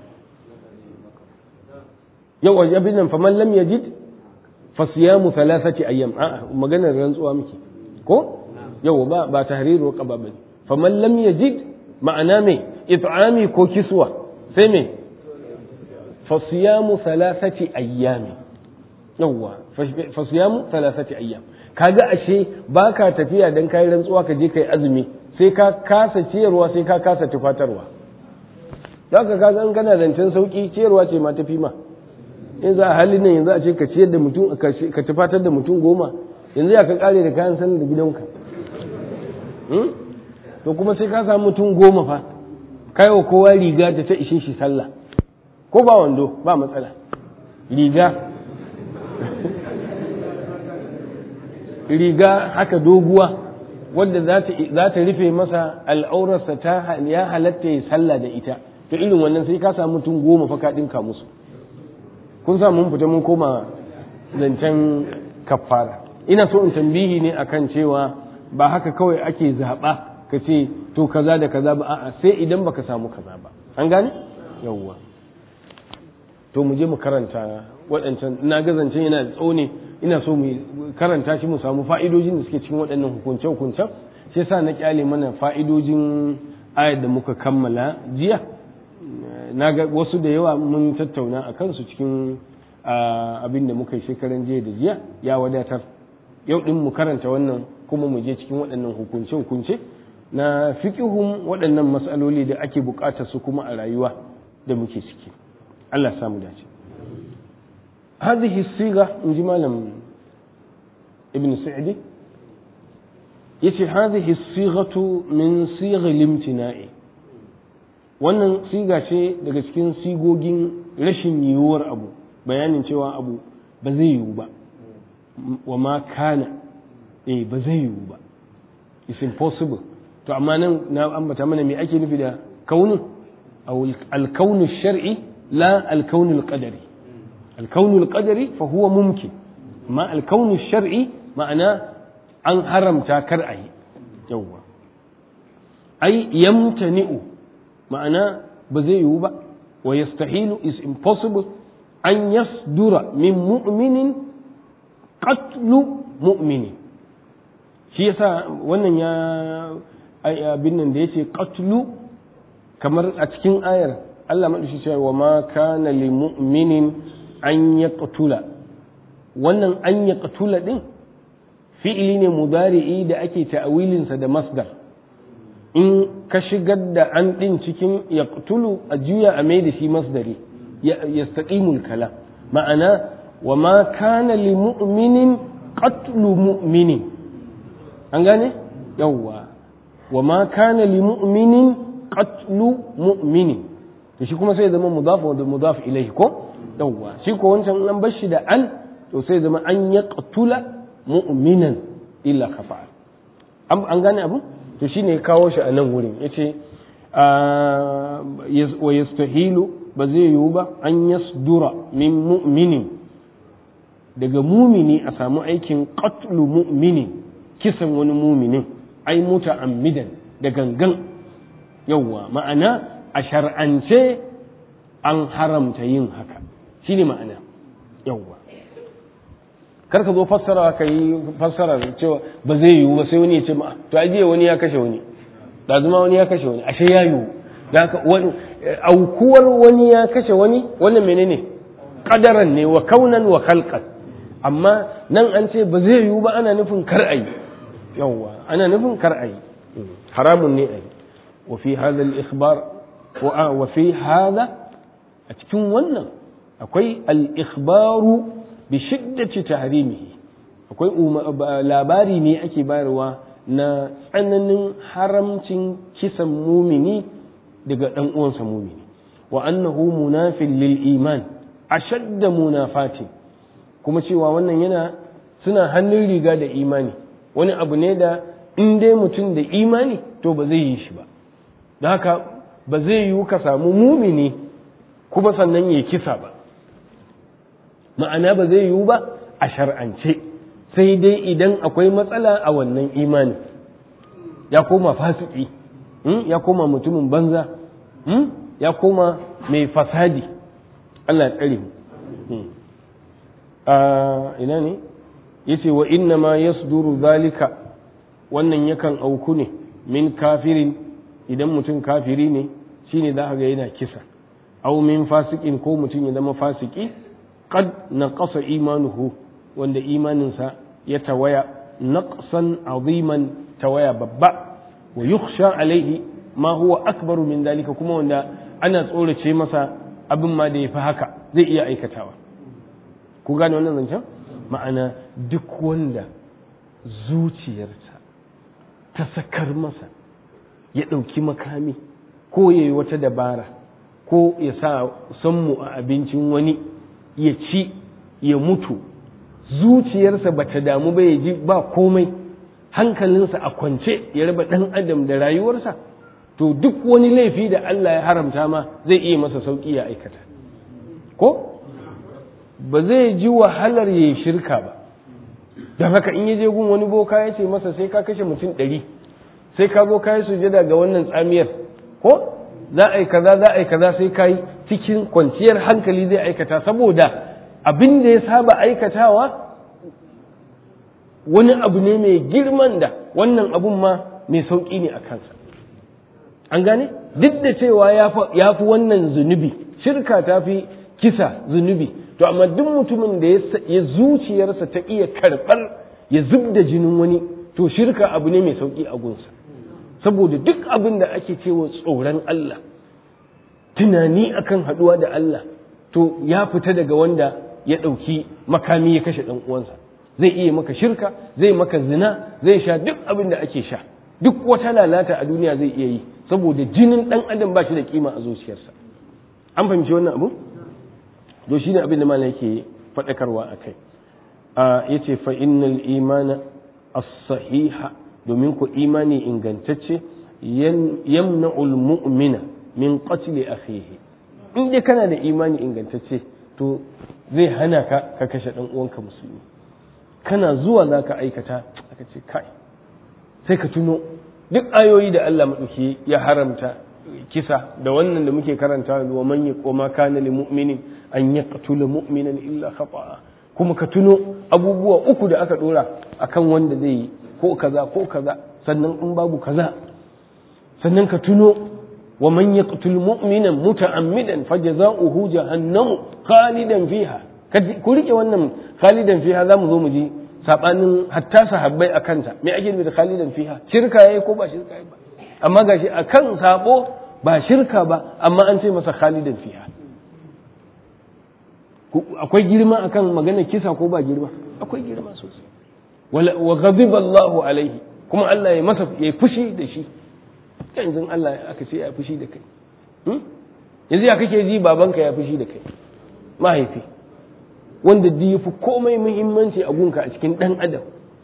Yau abin nan faman lam yajid fa siyamu 3 ayyam. A'a, maganar rantsuwa miki ko? Yau ba tahriru raqaba bane. Faman lam yajid ma'ana me? It'ami ko kiswa. Sai me? Fa siyamu 3 ayyam. Yawwa, fa siyamu 3 ayyam. Kaga ashe baka tafiya dan kai rantsuwa ka je kai azumi, sai ka kasa ciyarwa, sai ka kasa tufatarwa. Zaka kaga in kana zancen sauki, ciyarwa ce ma tafi ma. Yanzu a halin nan yanzu a ce ka ciyar da mutum, ka tufatar da mutum 10, yanzu ya ka kare da kayan sallah da gidanka. To kuma sai ka samu mutum 10 fa, kai wa kowa riga ta ishe shi sallah, ko ba wando ba matsala, riga haka doguwa wadda za ta rufe masa al'aurarsa, ya halatta ya sallah da ita. To irin wannan sai ka samu mutum 10 fa ka dinka musu. Kun sa mun fita mun koma zancen kafara. Ina so in tambihi ne akan cewa ba haka kawai ake zaɓa ka ce to kaza da kaza ba a'a sai idan baka samu kaza ba an gane yawwa to mu je mu karanta waɗancan na gazancen yana da tsone ina so mu karanta shi mu samu fa'idojin da suke cikin waɗannan hukunce-hukuncen sai sa na kyale mana fa'idojin ayar da muka kammala jiya na ga wasu da yawa mun tattauna a kansu cikin abin da muka yi shekaran jiya da jiya ya wadatar yau din mu karanta wannan kuma mu je cikin waɗannan hukunce-hukunce na fiqhun waɗannan matsaloli da ake buƙatar su kuma a rayuwa da muke ciki Allah samu dace hadhihi siga in ji malam ibn sa'di yace hadhihi sighatu min sighi limtina'i wannan siga ce daga cikin sigogin rashin yiwuwar abu bayanin cewa abu ba zai yiwu ba wa ma kana ba zai yiwu ba it's impossible to amma nan na ambata mana me ake nufi da kaunin aw al-kaunu shar'i la al-kaunu al-qadari al-kaunu al-qadari fa huwa mumkin ma al-kaunu shar'i ma'ana an haramta kar ayi yawwa ai yamtani'u ma'ana ba zai yiwu ba wa yastahilu is impossible an yasdura min mu'minin qatlu mu'mini shi yasa wannan ya abin nan da yace qatlu kamar a cikin ayar Allah madashi cewa wa ma kana li mu'minin an yaqtula wannan an yaqtula din fi'ili ne mudari'i da ake ta'awilin sa da masdar in ka shigar da an ɗin cikin ya ƙutulu a juya a mai da shi masdari ya staƙimul kala ma'ana wa ma kana li mu'minin qatlu mu'minin an gane yawwa wa ma kana li mu'minin qatlu mu'minin to shi kuma sai zama mudaf wa mudaf ilayhi ko yawwa shi ko wancan an bar shi da an to sai zama an ya qatula mu'minan illa khafa an gane abu to shi ne kawo shi a nan wurin ya ce wa yastahilu ba zai yiwu ba an yasdura min mu'minin daga mumini a samu aikin qatlu mu'minin kisan wani muminin ai muta'ammidan da gangan yawwa ma'ana a shar'ance an haramta yin haka shine ma'ana yawwa kar ka zo fassara ka yi fassara cewa ba zai yiwu ba sai wani ya ce ma to ajiye wani ya kashe wani lazima wani ya kashe wani ashe ya yiwu da haka wani aukuwar wani ya kashe wani wannan menene kadaran ne wa kaunan wa khalqan amma nan an ce ba zai yiwu ba ana nufin kar ayi yawwa ana nufin kar ayi haramun ne ayi wa fi hadha al-ikhbar wa fi hadha a cikin wannan akwai al-ikhbaru bi shiddati tahrimihi akwai labari ne ake bayarwa na tsananin haramcin kisan mumini daga dan uwansa mumini wa annahu munafil lil iman ashadda munafati kuma cewa wannan yana suna hannun riga da imani wani abu ne da in dai mutum da imani to ba zai yi shi ba da haka ba zai yi ka samu mumini kuma sannan ya kisa ba ma'ana ba zai yiwu ba a shar'ance sai dai idan akwai matsala a wannan imani ya koma fasiki ya koma mutumin banza ya koma mai fasadi Allah ya tsare mu ina ne yace wa inna ma yasduru zalika wannan yakan auku ne min kafirin idan mutum kafiri ne shine za ga yana kisa aw min fasikin ko mutum ya zama fasiki qad naqasa imanuhu wanda imaninsa ya tawaya naqsan aziman tawaya babba wa yukhsha alaihi ma huwa akbaru min dalika kuma wanda ana tsorace masa abin ma da yafi haka zai iya aikatawa ku gane wannan zancen ma'ana duk wanda zuciyarsa ta sakar masa ya ɗauki makami ko ya yi wata dabara ko ya sa sammu a abincin wani ya ci ya mutu zuciyarsa ba ta damu ba ya ji ba komai hankalinsa a kwance ya raba ɗan adam da rayuwarsa to duk wani laifi da Allah ya haramta ma zai iya masa sauƙi ya aikata ko ba zai ji wahalar ya shirka ba don haka in ya je gun wani boka ya ce masa sai ka kashe mutum 100 sai ka zo ka yi sujada ga wannan tsamiyar ko za a yi kaza sai ka yi cikin kwanciyar hankali zai aikata, saboda abin da ya saba aikatawa wani abu ne mai girman da wannan abun ma mai sauƙi ne a kansa. An gane? Duk da cewa ya fi wannan zunubi, shirka ta fi kisa zunubi, to amma duk mutumin da ya zuciyarsa ta iya karɓar ya zub da jinin wani, to shirka abu ne mai sauƙi a gunsa. Saboda duk abin da ake cewa tsoron Allah, tunani akan haɗuwa da Allah, to ya fita daga wanda ya ɗauki makami ya kashe ɗan uwansa. Zai iya maka shirka, zai maka zina, zai sha duk abin da ake sha, duk wata lalata a duniya zai iya yi, saboda jinin ɗan adam ba shi da kima a zuciyarsa. An fahimci wannan abu? To shi ne abin da malam yake faɗakarwa a kai. Ya ce fa innal imana as-sahiha, domin ku imani ingantacce yamna'ul mu'mina min qatli akhihi. In dai kana da imani ingantacce, to zai hana ka kashe ɗan uwanka musulmi. Kana zuwa za ka aikata, aka ce kai, sai ka tuno duk ayoyi da Allah maɗauki ya haramta kisa, da wannan da muke karanta wa man yaquma kana lil mu'minin an yaqtula mu'minan illa khata'a, kuma ka tuno abubuwa uku da aka dora akan wanda zai yi ko kaza sannan in babu kaza, sannan ka tuno wa man yaqtul mu'minan muta'ammidan fajaza'uhu jahannamu khalidan fiha. Ku rike wannan khalidan fiha, zamu zo mu ji sabanin hatta sahabbai akan ta, me ake nufi da khalidan fiha? Shirka yayi ko ba shirka yayi ba? Amma gashi akan sabo ba shirka ba, amma an ce masa khalidan fiha. Akwai girma akan magana kisa ko ba girma? Akwai girma sosai. Wa ghadiba Allahu alaihi, kuma Allah ya masa ya fushi da shi. Yanzu Allah aka ce ya fushi da kai, yanzu ya kake ji babanka ya fushi da kai, mahaifi wanda da ya fi komai muhimmanci a gunka a cikin ɗan adam,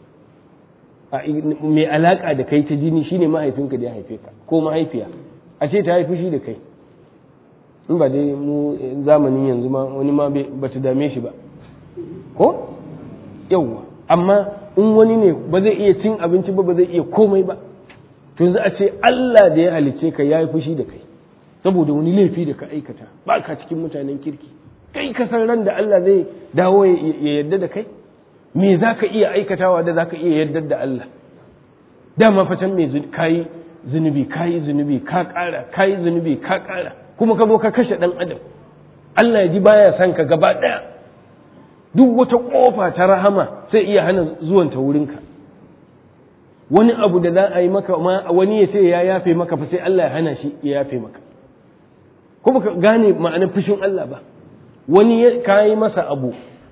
mai alaƙa da kai ta jini shine mahaifinka da ya haife ka ko mahaifiya, a ce ta yi fushi da kai. In ba dai mu zamanin yanzu ma wani ma ba ta dame shi ba ko yawwa, amma in wani ne ba zai iya cin abinci ba zai iya komai ba, to yanzu a ce Allah da ya halicce ka ya yi fushi da kai saboda wani laifi da ka aikata, ba ka cikin mutanen kirki. Kai ka san ran da Allah zai dawo ya yarda da kai, me za ka iya aikatawa da za ka iya yarda da Allah? Dama fatan mai kayi zunubi ka ƙara, kayi zunubi ka ƙara, kuma ka zo ka kashe ɗan adam. Allah ya ji baya son ka gaba ɗaya, duk wata ƙofa ta rahama sai iya hana zuwanta wurinka. Wani abu da za a yi maka ma wani ya ce ya yafe maka, fa sai Allah ya hana shi ya yafe maka. Kuma ka gane ma'anar fushin Allah ba. Wani ka yi masa abu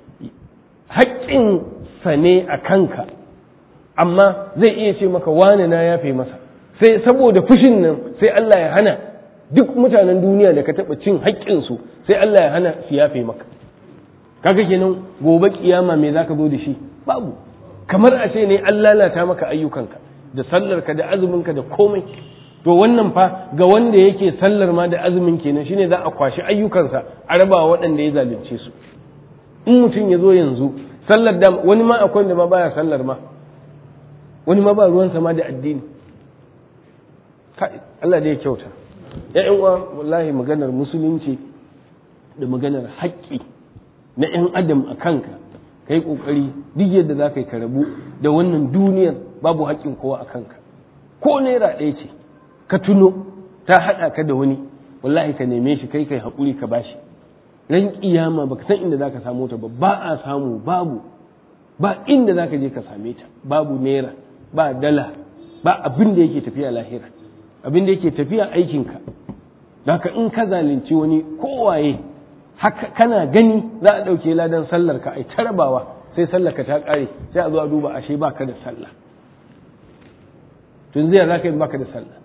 haƙƙinsa ne a kanka, amma zai iya ce maka wane na yafe masa, sai saboda fushin nan sai Allah ya hana duk mutanen duniya da ka taɓa cin haƙƙinsu, sai Allah ya hana su yafe maka. Kaga kenan gobe kiyama me zaka zo da shi? Babu. Kamar a ce ne an lalata maka ayyukanka da sallarka da azuminka da komai. To wannan fa ga wanda yake sallar ma da azumin kenan, shine za a kwashi ayyukansa a raba waɗanda ya zalunce su. In mutum ya zo yanzu sallar da wani ma akwai da ma baya sallar ma, wani ma ba ruwansa ma da addini. Allah da ya kyauta. Ya'yan uwa, wallahi maganar musulunci da maganar haƙƙi na 'yan adam a kanka, kai ƙoƙari duk yadda za ka yi ka rabu da wannan duniyar babu haƙƙin kowa a kanka. Ko naira ɗaya ce ka tuno ta haɗa ka da wani, wallahi ka neme shi, kai haƙuri ka bashi. Ran kiyama baka san inda zaka samu ta ba a samu, ba inda zaka je ka same ta, babu naira, ba dala, ba abin da yake tafiya lahira, abin da yake tafiya aikinka. Haka in ka zalunci wani kowaye, haka kana gani za a ɗauke ladan sallar ka ai tarabawa, sai sallar ka ta ƙare, sai a zo a duba ashe baka da sallah. Tun zai za ka yi baka da sallah.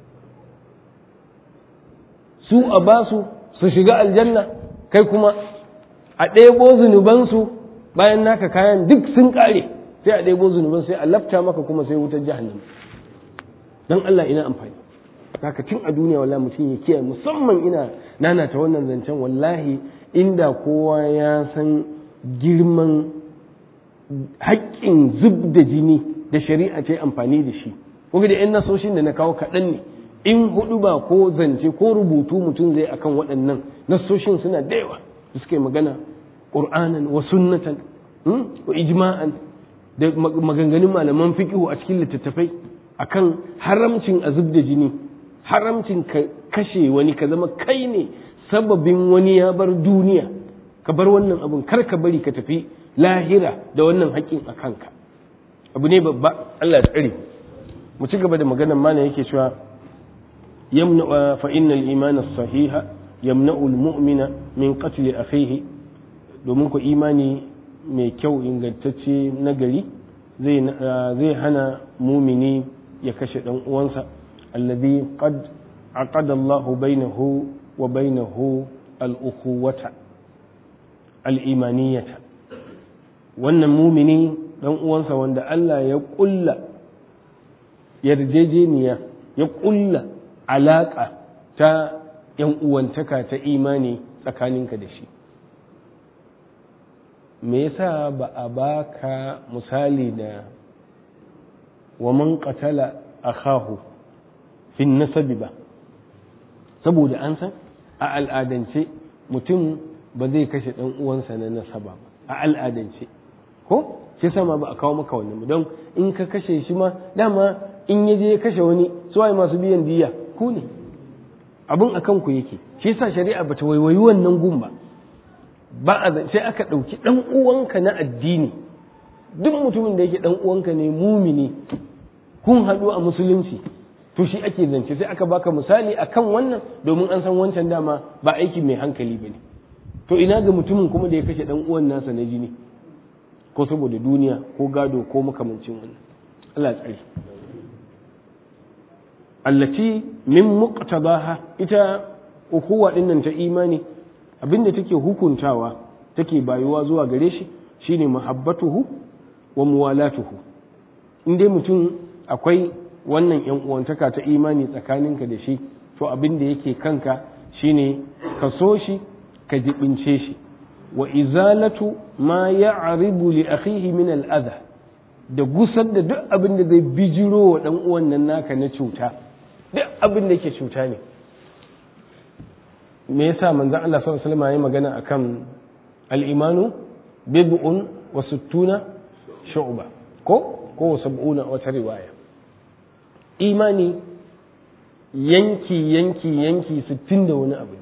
Su a basu su shiga aljanna, kai kuma a ɗebo zunubansu bayan naka kayan duk sun ƙare, sai a ɗebo zunuban sai a lafta maka kuma sai wutar jahannama. Don Allah ina amfani. Haka tun a duniya wallahi mutum ya kiyaye, musamman ina nanata wannan zancen, wallahi inda kowa ya san girman haƙƙin zub da jini da shari'a ce amfani da shi, ko da yan nasoshin da na kawo kaɗan ne. In hudu ba ko zance ko rubutu mutum zai akan waɗannan nasoshin suna da yawa da suke magana ƙur'anan wa sunnatan wa ijma'an da maganganun malaman fiqhu a cikin littattafai akan haramcin azub da jini, haramcin ka kashe wani, ka zama kai ne sababin wani ya bar duniya, ka bar wannan abun, kar ka bari ka tafi lahira da wannan haƙƙin a kanka. Abu ne babba, Allah ya tsare. Mu ci gaba da maganar mana yake cewa yamna fa innal iman as-sahiha yamna'u al-mu'mina min qatl akhihi, domin ku imani mai kyau ingantacce nagari zai hana mumini ya kashe dan uwansa alladhi qad aqada Allah bainahu wa bainahu al-ukhuwata al-imaniyata. Wannan mumini dan uwansa wanda Allah ya kulla yarjejeniya, ya kulla alaka ta yan uwantaka ta imani tsakaninka da shi. Me yasa ba a baka misali da wa man qatala akhahu fi nasabi ba? Saboda an san a al'adance mutum ba zai kashe dan uwansa na nasaba ba, a al'adance ko shi sama ba a kawo maka wannan, don in ka kashe shi ma dama in yaje ya kashe wani suwaye masu biyan diya ku ne, abin akan ku yake. Shi yasa shari'a bata waiwayi wannan gun ba, sai aka ɗauki ɗan uwanka na addini. Duk mutumin da yake ɗan uwanka ne mumini, kun haɗu a musulunci, to shi ake zance. Sai aka baka misali akan wannan domin an san wancan dama ba aiki mai hankali ba ne. To ina ga mutumin kuma da ya kashe ɗan uwan nasa na jini, ko saboda duniya ko gado ko makamancin wannan. Allah tsare. Allati min muqtadaha, ita ukuwa dinnan ta imani abinda take hukuntawa, take bayuwa zuwa gare shi shine mahabbatuhu wa muwalatuhu. In dai mutum akwai wannan yan uwantaka ta imani tsakaninka da shi, to abinda yake kanka shine ka so shi, ka jibince shi. Wa izalatu ma ya'ribu li akhihi min al-adha, da gusar da duk abin da zai bijiro wa dan uwan nan naka na cuta, duk abin da yake cuta ne. Me yasa manzon Allah sallallahu alaihi wasallam ya magana akan al-imanu bid'un wa sittuna shu'ba ko 70 wata riwaya? Imani yanki 60 da wani abu ne.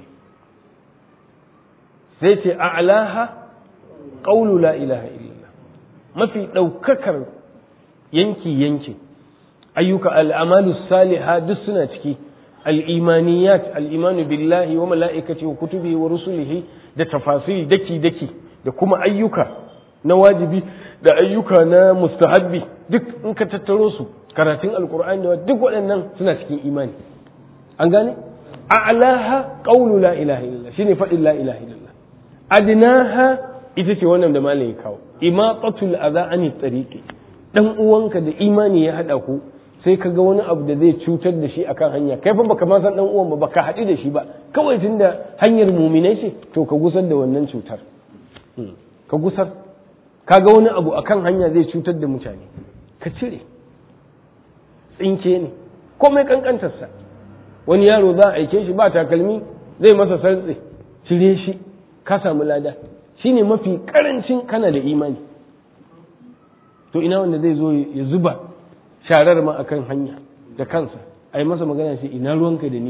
Sai ce a'laha qawlu la ilaha illallah, mafi daukakar yanki ayyuka al-amalu salihah duk suna ciki. Al'imaniyat, al'imanu billahi wa mala'ikaci wa kutubi wa rusulihi, da tafasiri daki-daki, da kuma ayyuka na wajibi da ayyuka na mustahabbi, duk in ka tattaro su, karatun alkur'ani da duk waɗannan suna cikin imani. An gane? A'laha qawlu la ilaha illallah, shine faɗin la ilaha illallah. Adnaha ita ce wannan da malai kawo, imaqatul adha ani tariqi. Dan uwanka da imani ya hada ku, sai ka ga wani abu da zai cutar da shi akan hanya, kai fa baka ma san dan uwan ba, baka haɗu da shi ba, kawai tunda hanyar muminai ce, to ka gusar da wannan cutar. Ka gusar, ka ga wani abu akan hanya zai cutar da mutane, ka cire. Tsinke ne, komai kankantarsa. Wani yaro za a aike shi ba takalmi, zai masa sartse, cire shi, ka samu lada. Shine mafi karancin kana da imani. To ina wanda zai zo ya zuba sharar ma akan hanya da kansa, ai masa magana shi, ina ruwanka da ni?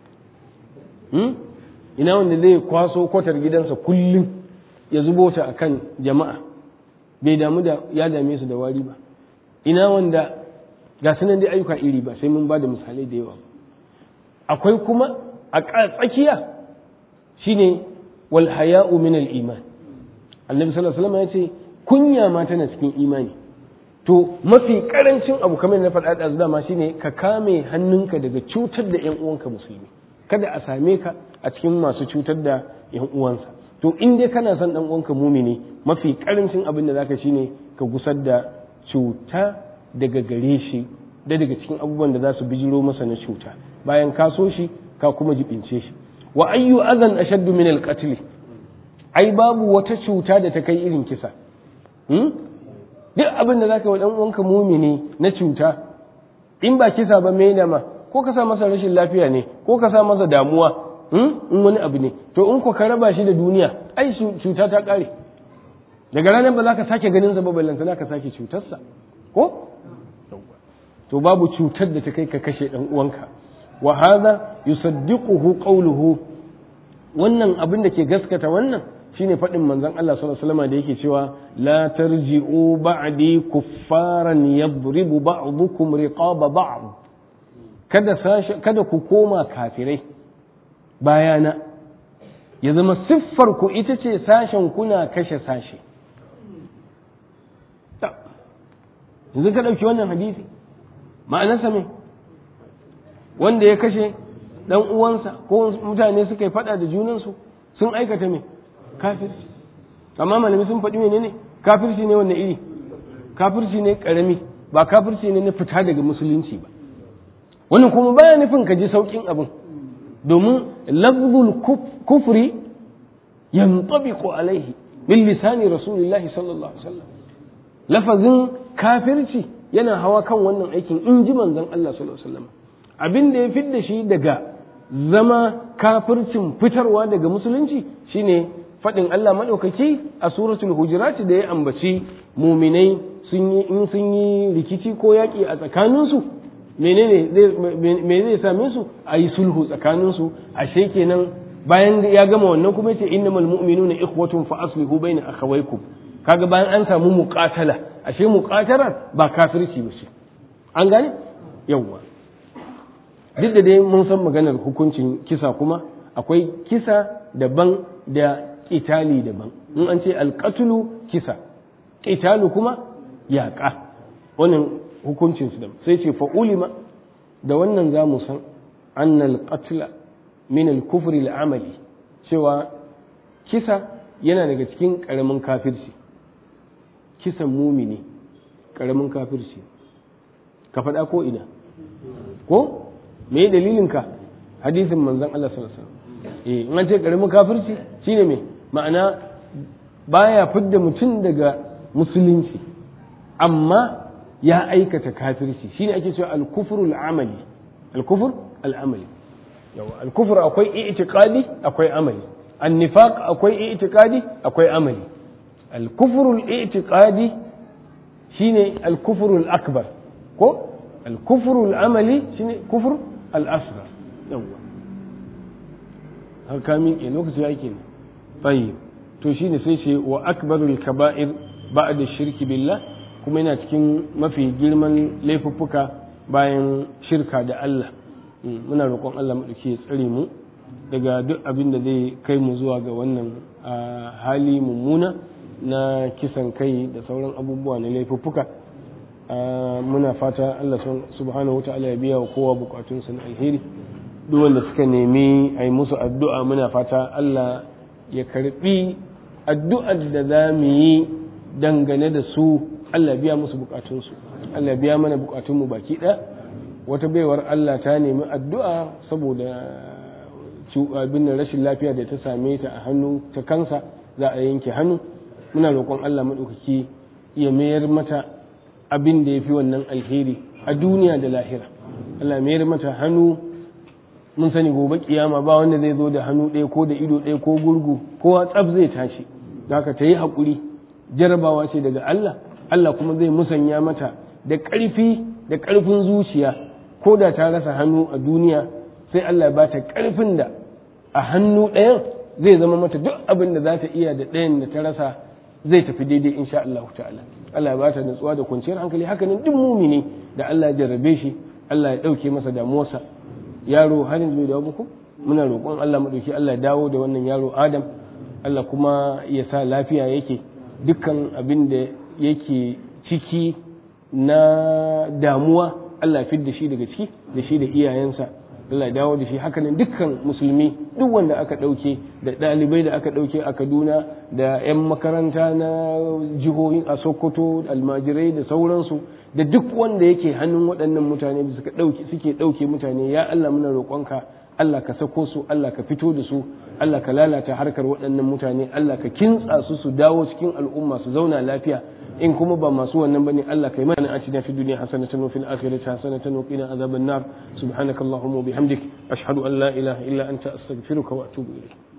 Ina wanda zai kwaso kwatar gidansa kullum ya zubo ta akan jama'a, bai damu da ya dame su da wari ba? Ina wanda ga sunan dai ayyuka iri ba, sai mun ba da misalai da yawa. Akwai kuma a tsakiya shine wal haya'u min al iman. Annabi sallallahu alaihi wasallam ya ce kunya ma tana cikin imani. To mafi karancin abu kamar na faɗa da dama shine ka kame hannunka daga cutar da ƴan uwanka musulmi, kada a same ka a cikin masu cutar da ƴan uwansa. To in dai kana son ɗan uwanka mumini, mafi karancin abin da zaka shine ka gusar da cuta daga gare shi, da daga cikin abubuwan da za su bijiro masa na cuta, bayan ka so shi ka kuma jibince shi. Wa ayyu adhan ashaddu min al-qatl, ai babu wata cuta da ta kai irin kisa. Duk abin da zaka wa dan uwanka mumini na cuta, in ba kisa ba me ma ko ka sa masa rashin lafiya ne ko ka sa masa damuwa in wani abu ne to in ko ka raba shi da duniya ai cuta ta kare daga ranar ba za ka sake ganin sa ba ballanta za ka sake cutarsa ko to babu cutar da ta kai ka kashe dan uwanka wa hadha yusaddiquhu qawluhu wannan abin da ke gaskata wannan shine faɗin manzon Allah sallallahu alaihi wasallam da yake cewa la tarji'u ba'di kuffaran yadribu ba'dukum riqaba ba'd kada ku koma kafirai bayana ya zama siffar ku ita ce sashen kuna kashe sashe yanzu ka ɗauki wannan hadisi ma'anarsa me wanda ya kashe dan uwansa ko mutane suka yi faɗa da junansu sun aikata me kafirci amma malami sun faɗi menene kafirci ne wannan iri kafirci ne ƙarami ba kafirci ne na fita daga musulunci ba wannan kuma baya nufin ka ji saukin abin domin lafzul kufri yantabiqu alaihi bil lisani rasulillahi sallallahu alaihi wasallam lafazin kafirci yana hawa kan wannan aikin in ji manzon Allah sallallahu alaihi wasallam abin da ya fidda shi daga zama kafircin fitarwa daga musulunci shine faɗin Allah maɗaukaki a suratul hujurat da ya ambaci muminai in sun yi rikici ko yaƙi a tsakaninsu me zai same su a yi sulhu tsakaninsu ashe kenan bayan ya gama wannan kuma yace innamal mu'minuna ikhwatun fa aslihu baina akhawaykum kaga bayan an samu muqatala ashe muqatalar ba kafirci ba ce an gane yawwa duk da dai mun san maganar hukuncin kisa kuma akwai kisa daban da ƙitali daban in an ce alƙatulu kisa ƙitalu kuma yaƙa wannan hukuncin su da sai ce fa'ulima da wannan za mu san annal qatla min al-kufri al-amali cewa kisa yana daga cikin ƙaramin kafirci kisan mumini ƙaramin kafirci ka faɗa ko ina ko me dalilinka hadisin manzon Allah sallallahu alaihi wasallam in an ce ƙaramin kafirci shine me ma'ana baya fidda mutum daga musulunci amma ya aikata kafirci shine ake cewa al-kufru al-amali al-kufr al-amali yawa al-kufr akwai i'tiqadi akwai amali an-nifaq akwai i'tiqadi akwai amali al-kufru al-i'tiqadi shine al-kufru al-akbar ko al-kufru al-amali shine kufr al-asghar yawa haka miƙe lokaci yake ne tayyib to shine sai ce wa akbarul kaba'ir ba'da shirki billah kuma yana cikin mafi girman laifuffuka bayan shirka da Allah muna roƙon Allah madauki ya tsare mu daga duk abin da zai kai mu zuwa ga wannan hali mummuna na kisan kai da sauran abubuwa na laifuffuka muna fata Allah subhanahu wata'ala ya biya wa kowa bukatunsa na alheri duk wanda suka nemi a yi musu addu'a muna fata Allah ya karbi addu'ar da za mu yi dangane da su Allah biya musu bukatunsu Allah biya mana bukatunmu baki ɗaya wata baiwar Allah ta nemi addu'a saboda abin rashin lafiya da ta same ta a hannu ta kansa za a yanke hannu muna roƙon Allah maɗaukaki ya mayar mata abin da ya fi wannan alheri a duniya da lahira Allah mayar mata hannu mun sani gobe kiyama ba wanda zai zo da hannu ɗaya ko da ido ɗaya ko gurgu kowa tsaf zai tashi da haka ta yi haƙuri jarabawa ce daga Allah Allah kuma zai musanya mata da ƙarfi da ƙarfin zuciya ko da ta rasa hannu a duniya sai Allah ba ta ƙarfin da a hannu ɗayan zai zama mata duk abin da za ta iya da ɗayan da ta rasa zai tafi daidai insha Allah ta'ala Allah ya ba ta nutsuwa da kwanciyar hankali hakanan duk mumini da Allah ya jarrabe shi Allah ya ɗauke masa damuwarsa yaro har yanzu bai dawo muku muna roƙon Allah madauki Allah ya dawo da wannan yaro Adam Allah kuma ya sa lafiya yake dukkan abin da yake ciki na damuwa Allah ya fidda shi daga ciki da shi da iyayensa Allah ya dawo da shi hakanan dukkan musulmi duk wanda aka ɗauke da ɗalibai da aka ɗauke a Kaduna da 'yan makaranta na jihohin a Sokoto almajirai da sauransu da duk wanda yake hannun waɗannan mutane da suke ɗauke mutane ya Allah muna roƙonka Allah ka sako su Allah ka fito da su Allah ka lalata harkar waɗannan mutane Allah ka kintsa su dawo cikin al'umma su zauna lafiya in kuma ba masu wannan bane Allah kai mana atina fid dunya hasanatan wa fil akhirati hasanatan wa qina adhaban nar subhanakallahumma wa bihamdik ashhadu an la ilaha illa anta astaghfiruka wa atubu ilayk